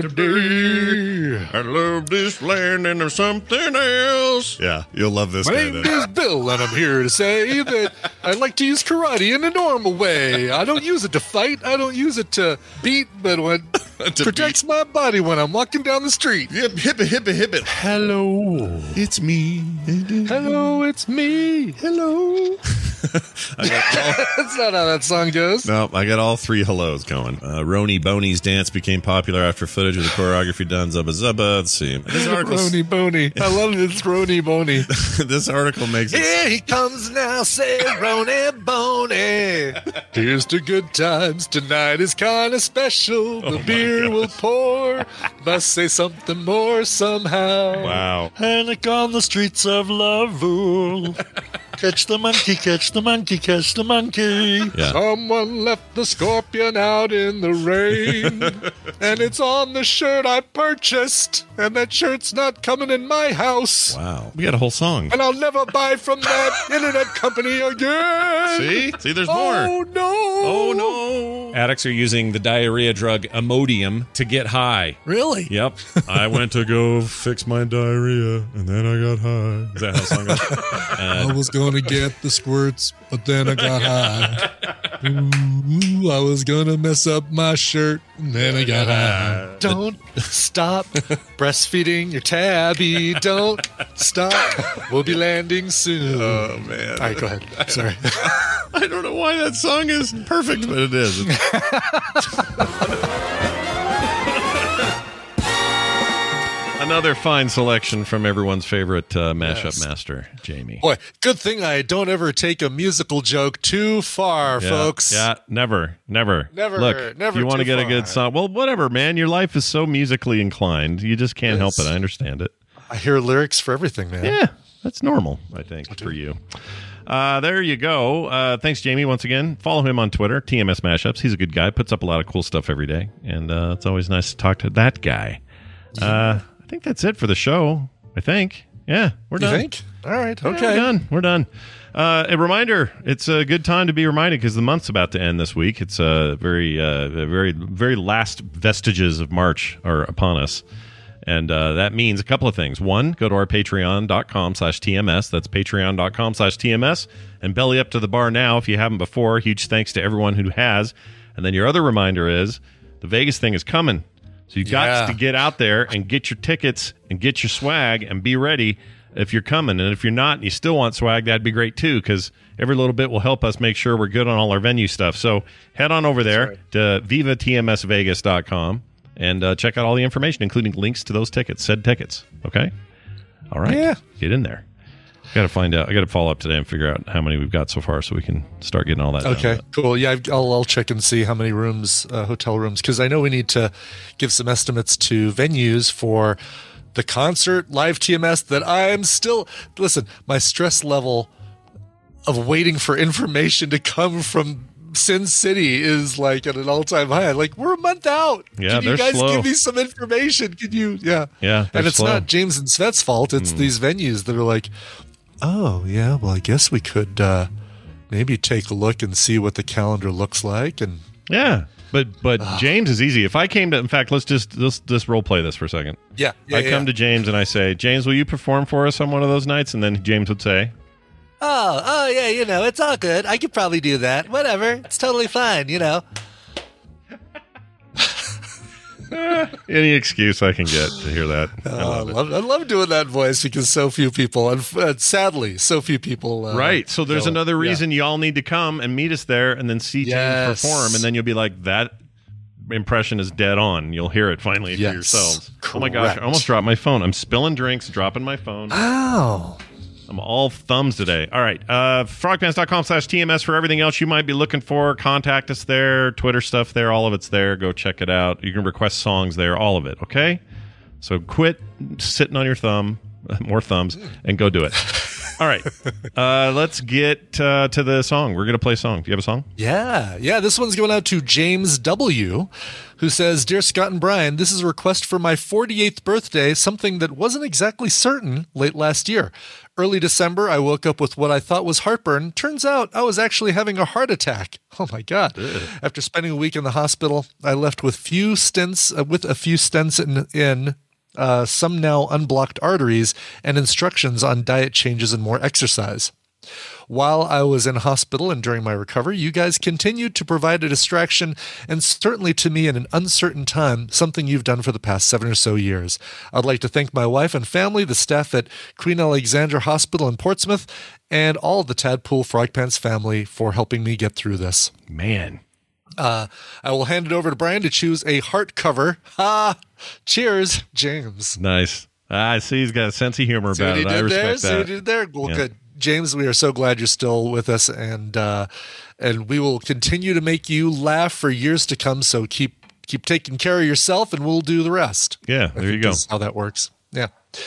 today. I love this land and there's something else. Yeah, you'll love this My guy name then. is Bill, and I'm here to say that I like to use karate in a normal way. I don't use it to fight. I don't use it to beat, but what protects my body when I'm walking down the street. Yep, hip it, hip it, hip it. Hello. It's me. Hello, it's me. Hello. I got all, That's not how that song goes. no, I got all three hellos going. Uh, Roni Boney's dance became popular after footage of the choreography done. Zubba Zubba. Let's see. This article, Roni Boney. I love this Roni Boney. this article makes it. Here he comes now, say Roni Boney. Here's to good times. Tonight is kind of special. The Oh my beer gosh. will pour. Must say something more somehow. Wow. Panic on the streets of Laville. Catch the monkey, catch the monkey, catch the monkey. Yeah. Someone left the scorpion out in the rain. And it's on the shirt I purchased. And that shirt's not coming in my house. Wow. We got a whole song. And I'll never buy from that internet company again. See? See, there's more. Oh, no. Oh, no. Addicts are using the diarrhea drug Imodium to get high. Really? Yep. I went to go fix my diarrhea, and then I got high. Is that how the song goes? I Uh, was going to get the squirts, but then I got high. Ooh, I was going to mess up my shirt, and then I got high. Don't stop breastfeeding your tabby. Don't stop. We'll be landing soon. oh, man. All right, go ahead. Sorry. I don't know why that song is perfect, but it is. Another fine selection from everyone's favorite uh, mashup Yes. master, Jamie. Boy, good thing I don't ever take a musical joke too far, Yeah, folks. Yeah, never, never. Never, Look, never if you want to too get a good far. song, well, whatever, man. Your life is so musically inclined. You just can't help Yes. it. I understand it. I hear lyrics for everything, man. Yeah, that's normal, I think, for you. Uh, there you go. Uh, thanks, Jamie, once again. Follow him on Twitter, T M S Mashups. He's a good guy. Puts up a lot of cool stuff every day, and uh, it's always nice to talk to that guy. Uh, I think that's it for the show. I think. Yeah, we're You done. think? All right, Yeah, okay. we're done. We're done. Uh, a reminder: it's a good time to be reminded because the month's about to end this week. It's a uh, very, uh, very, very last vestiges of March are upon us, and uh, that means a couple of things. One, go to our patreon dot com slash T M S. That's patreon dot com slash T M S, and belly up to the bar now if you haven't before. Huge thanks to everyone who has. And then your other reminder is the Vegas thing is coming. So you got Yeah. to get out there and get your tickets and get your swag and be ready if you're coming. And if you're not and you still want swag, that'd be great too, because every little bit will help us make sure we're good on all our venue stuff. So head on over there to viva T M S vegas dot com and uh, check out all the information, including links to those tickets, said tickets. Okay? All right. Yeah. Get in there. Got to find out. I got to follow up today and figure out how many we've got so far so we can start getting all that done. Okay, cool. Yeah, I've- I'll, I'll check and see how many rooms, uh, hotel rooms, because I know we need to give some estimates to venues for the concert, live T M S that I'm still, listen, my stress level of waiting for information to come from Sin City is like at an all-time high. Like, we're a month out. Yeah, Can you they're guys slow. give me some information? Can you, yeah. Yeah, they're And it's slow. not James and Svet's fault. It's Mm. these venues that are like, oh, yeah, well, I guess we could uh, maybe take a look and see what the calendar looks like. And Yeah. But but James is easy. If I came to, in fact, let's just let's just role play this for a second. Yeah, yeah, I come yeah. to James and I say, James, will you perform for us on one of those nights? And then James would say, Oh, oh yeah, you know, it's all good. I could probably do that. Whatever. It's totally fine, you know. any excuse I can get to hear that. I Oh, I, love it. love, I love doing that voice because so few people, and uh, sadly, so few people. Uh, Right. So there's go. another Yeah. reason y'all need to come and meet us there and then see James Yes. perform. And then you'll be like, that impression is dead on. You'll hear it finally Yes. for yourselves. Oh my gosh. Correct. I almost dropped my phone. I'm spilling drinks, dropping my phone. Ow. I'm all thumbs today. All right. Uh, frogpants.com slash TMS for everything else you might be looking for. Contact us there. Twitter stuff there. All of it's there. Go check it out. You can request songs there. All of it. Okay? So quit sitting on your thumb, more thumbs, and go do it. All right. Uh, let's get uh, to the song. We're going to play a song. Do you have a song? Yeah. Yeah. This one's going out to James W., who says, Dear Scott and Brian, this is a request for my forty-eighth birthday, something that wasn't exactly certain late last year. Early December, I woke up with what I thought was heartburn. Turns out I was actually having a heart attack. Oh, my God. Ugh. After spending a week in the hospital, I left with few stents, uh, with a few stents in, in Uh, some now unblocked arteries, and instructions on diet changes and more exercise. While I was in hospital and during my recovery, you guys continued to provide a distraction, and certainly to me in an uncertain time, something you've done for the past seven or so years. I'd like to thank my wife and family, the staff at Queen Alexandra Hospital in Portsmouth, and all of the Tadpool Frog Pants family for helping me get through this. Man. Uh, I will hand it over to Brian to choose a heart cover. Ha! Cheers, James. Nice. I see he's got a sense of humor See about it. I respect there? that. See what he did there? Well, Yeah. good. James, we are so glad you're still with us, and uh, and we will continue to make you laugh for years to come. So keep keep taking care of yourself, and we'll do the rest. Yeah, I there you think go. That's how that works. Yeah.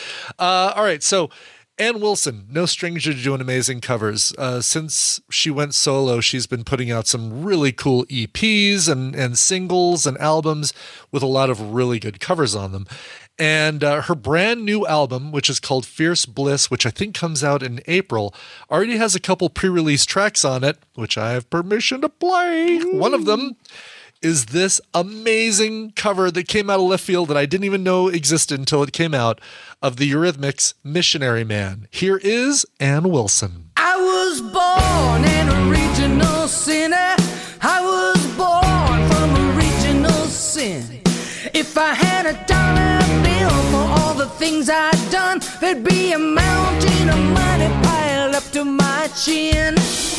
Uh, all right. So Ann Wilson, no stranger to doing amazing covers. Uh, since she went solo, she's been putting out some really cool E Ps and, and singles and albums with a lot of really good covers on them. And uh, her brand new album, which is called Fierce Bliss, which I think comes out in April, already has a couple pre-release tracks on it, which I have permission to play. Ooh. One of them is this amazing cover that came out of left field that I didn't even know existed until it came out, of the Eurythmics' Missionary Man. Here is Ann Wilson. I was born an original sinner. I was born from original sin. If I had a dollar bill for all the things I'd done, there'd be a mountain of money piled up to my chin.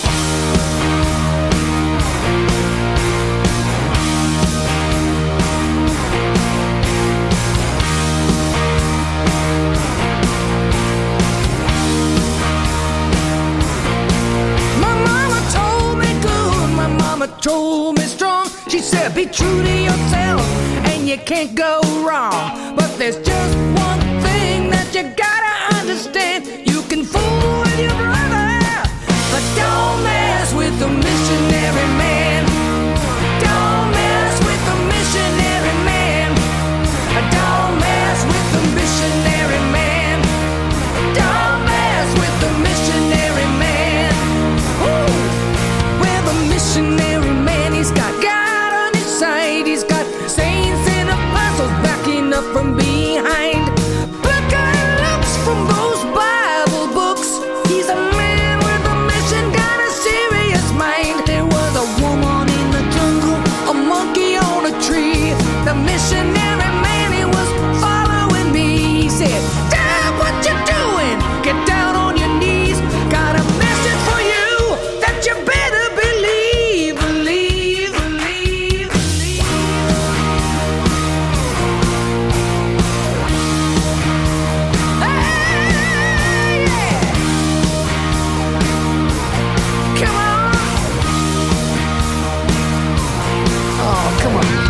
Told me strong. She said, be true to yourself and you can't go wrong. But there's just one thing that you gotta understand. You can fool with your brother, but don't mess with the missionary man. Don't mess with the missionary man. Don't mess with the missionary man. Don't mess with the missionary man. Ooh, we're the missionary man. He's got God on his side. He's got saints and apostles backing up from behind. Look at looks from those Bible books. He's a man with a mission, got a serious mind. There was a woman in the jungle, a monkey on a tree. The missionary man, he was following me. He said, Dad, what you doing? Get down on your knees. Got a message for you that you better believe, believe, believe, believe. Hey, yeah. Come on. Oh, come on.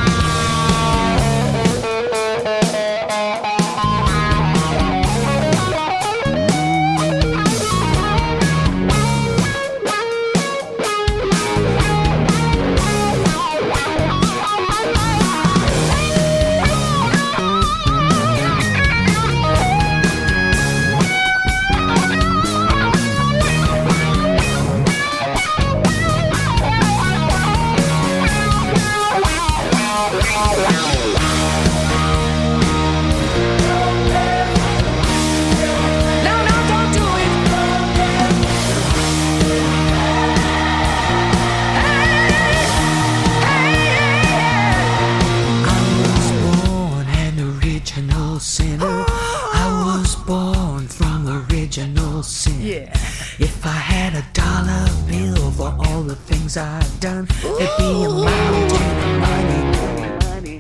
Yeah. If I had a dollar bill for all the things I've done, it'd be a mountain of money.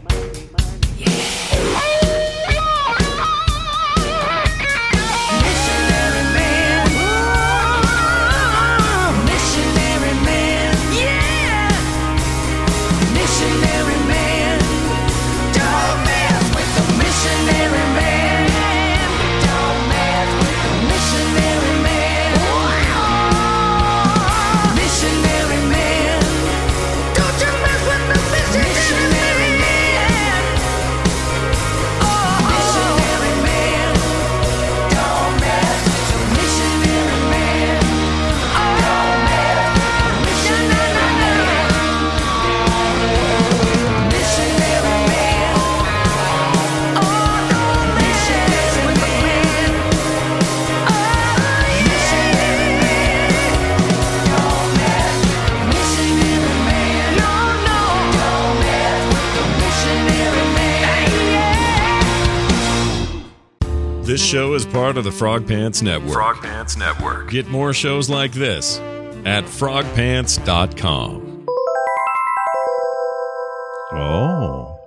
Missionary man. This show is part of the Frog Pants Network. Frog Pants Network. Get more shows like this at frog pants dot com. Oh.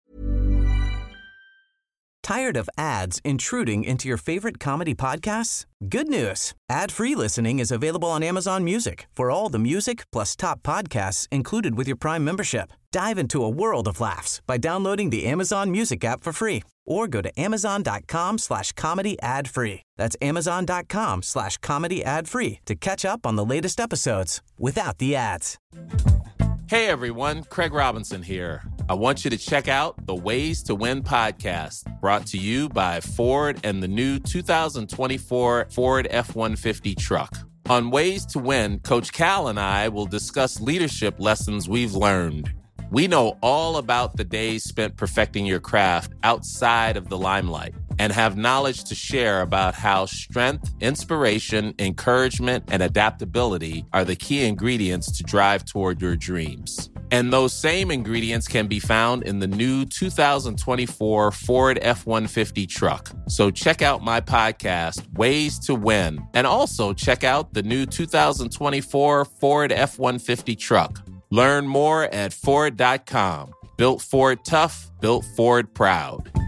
Tired of ads intruding into your favorite comedy podcasts? Good news. Ad-free listening is available on Amazon Music for all the music plus top podcasts included with your Prime membership. Dive into a world of laughs by downloading the Amazon Music app for free or go to amazon.com slash comedy ad free. That's amazon.com slash comedy ad free to catch up on the latest episodes without the ads. Hey everyone, Craig Robinson here. I want you to check out the Ways to Win podcast, brought to you by Ford and the new two thousand twenty-four Ford F one fifty truck. On Ways to Win, Coach Cal and I will discuss leadership lessons we've learned. We know all about the days spent perfecting your craft outside of the limelight and have knowledge to share about how strength, inspiration, encouragement, and adaptability are the key ingredients to drive toward your dreams. And those same ingredients can be found in the new two thousand twenty-four Ford F one fifty truck. So check out my podcast, Ways to Win, and also check out the new two thousand twenty-four Ford F one fifty truck. Learn more at Ford dot com. Built Ford tough, built Ford proud.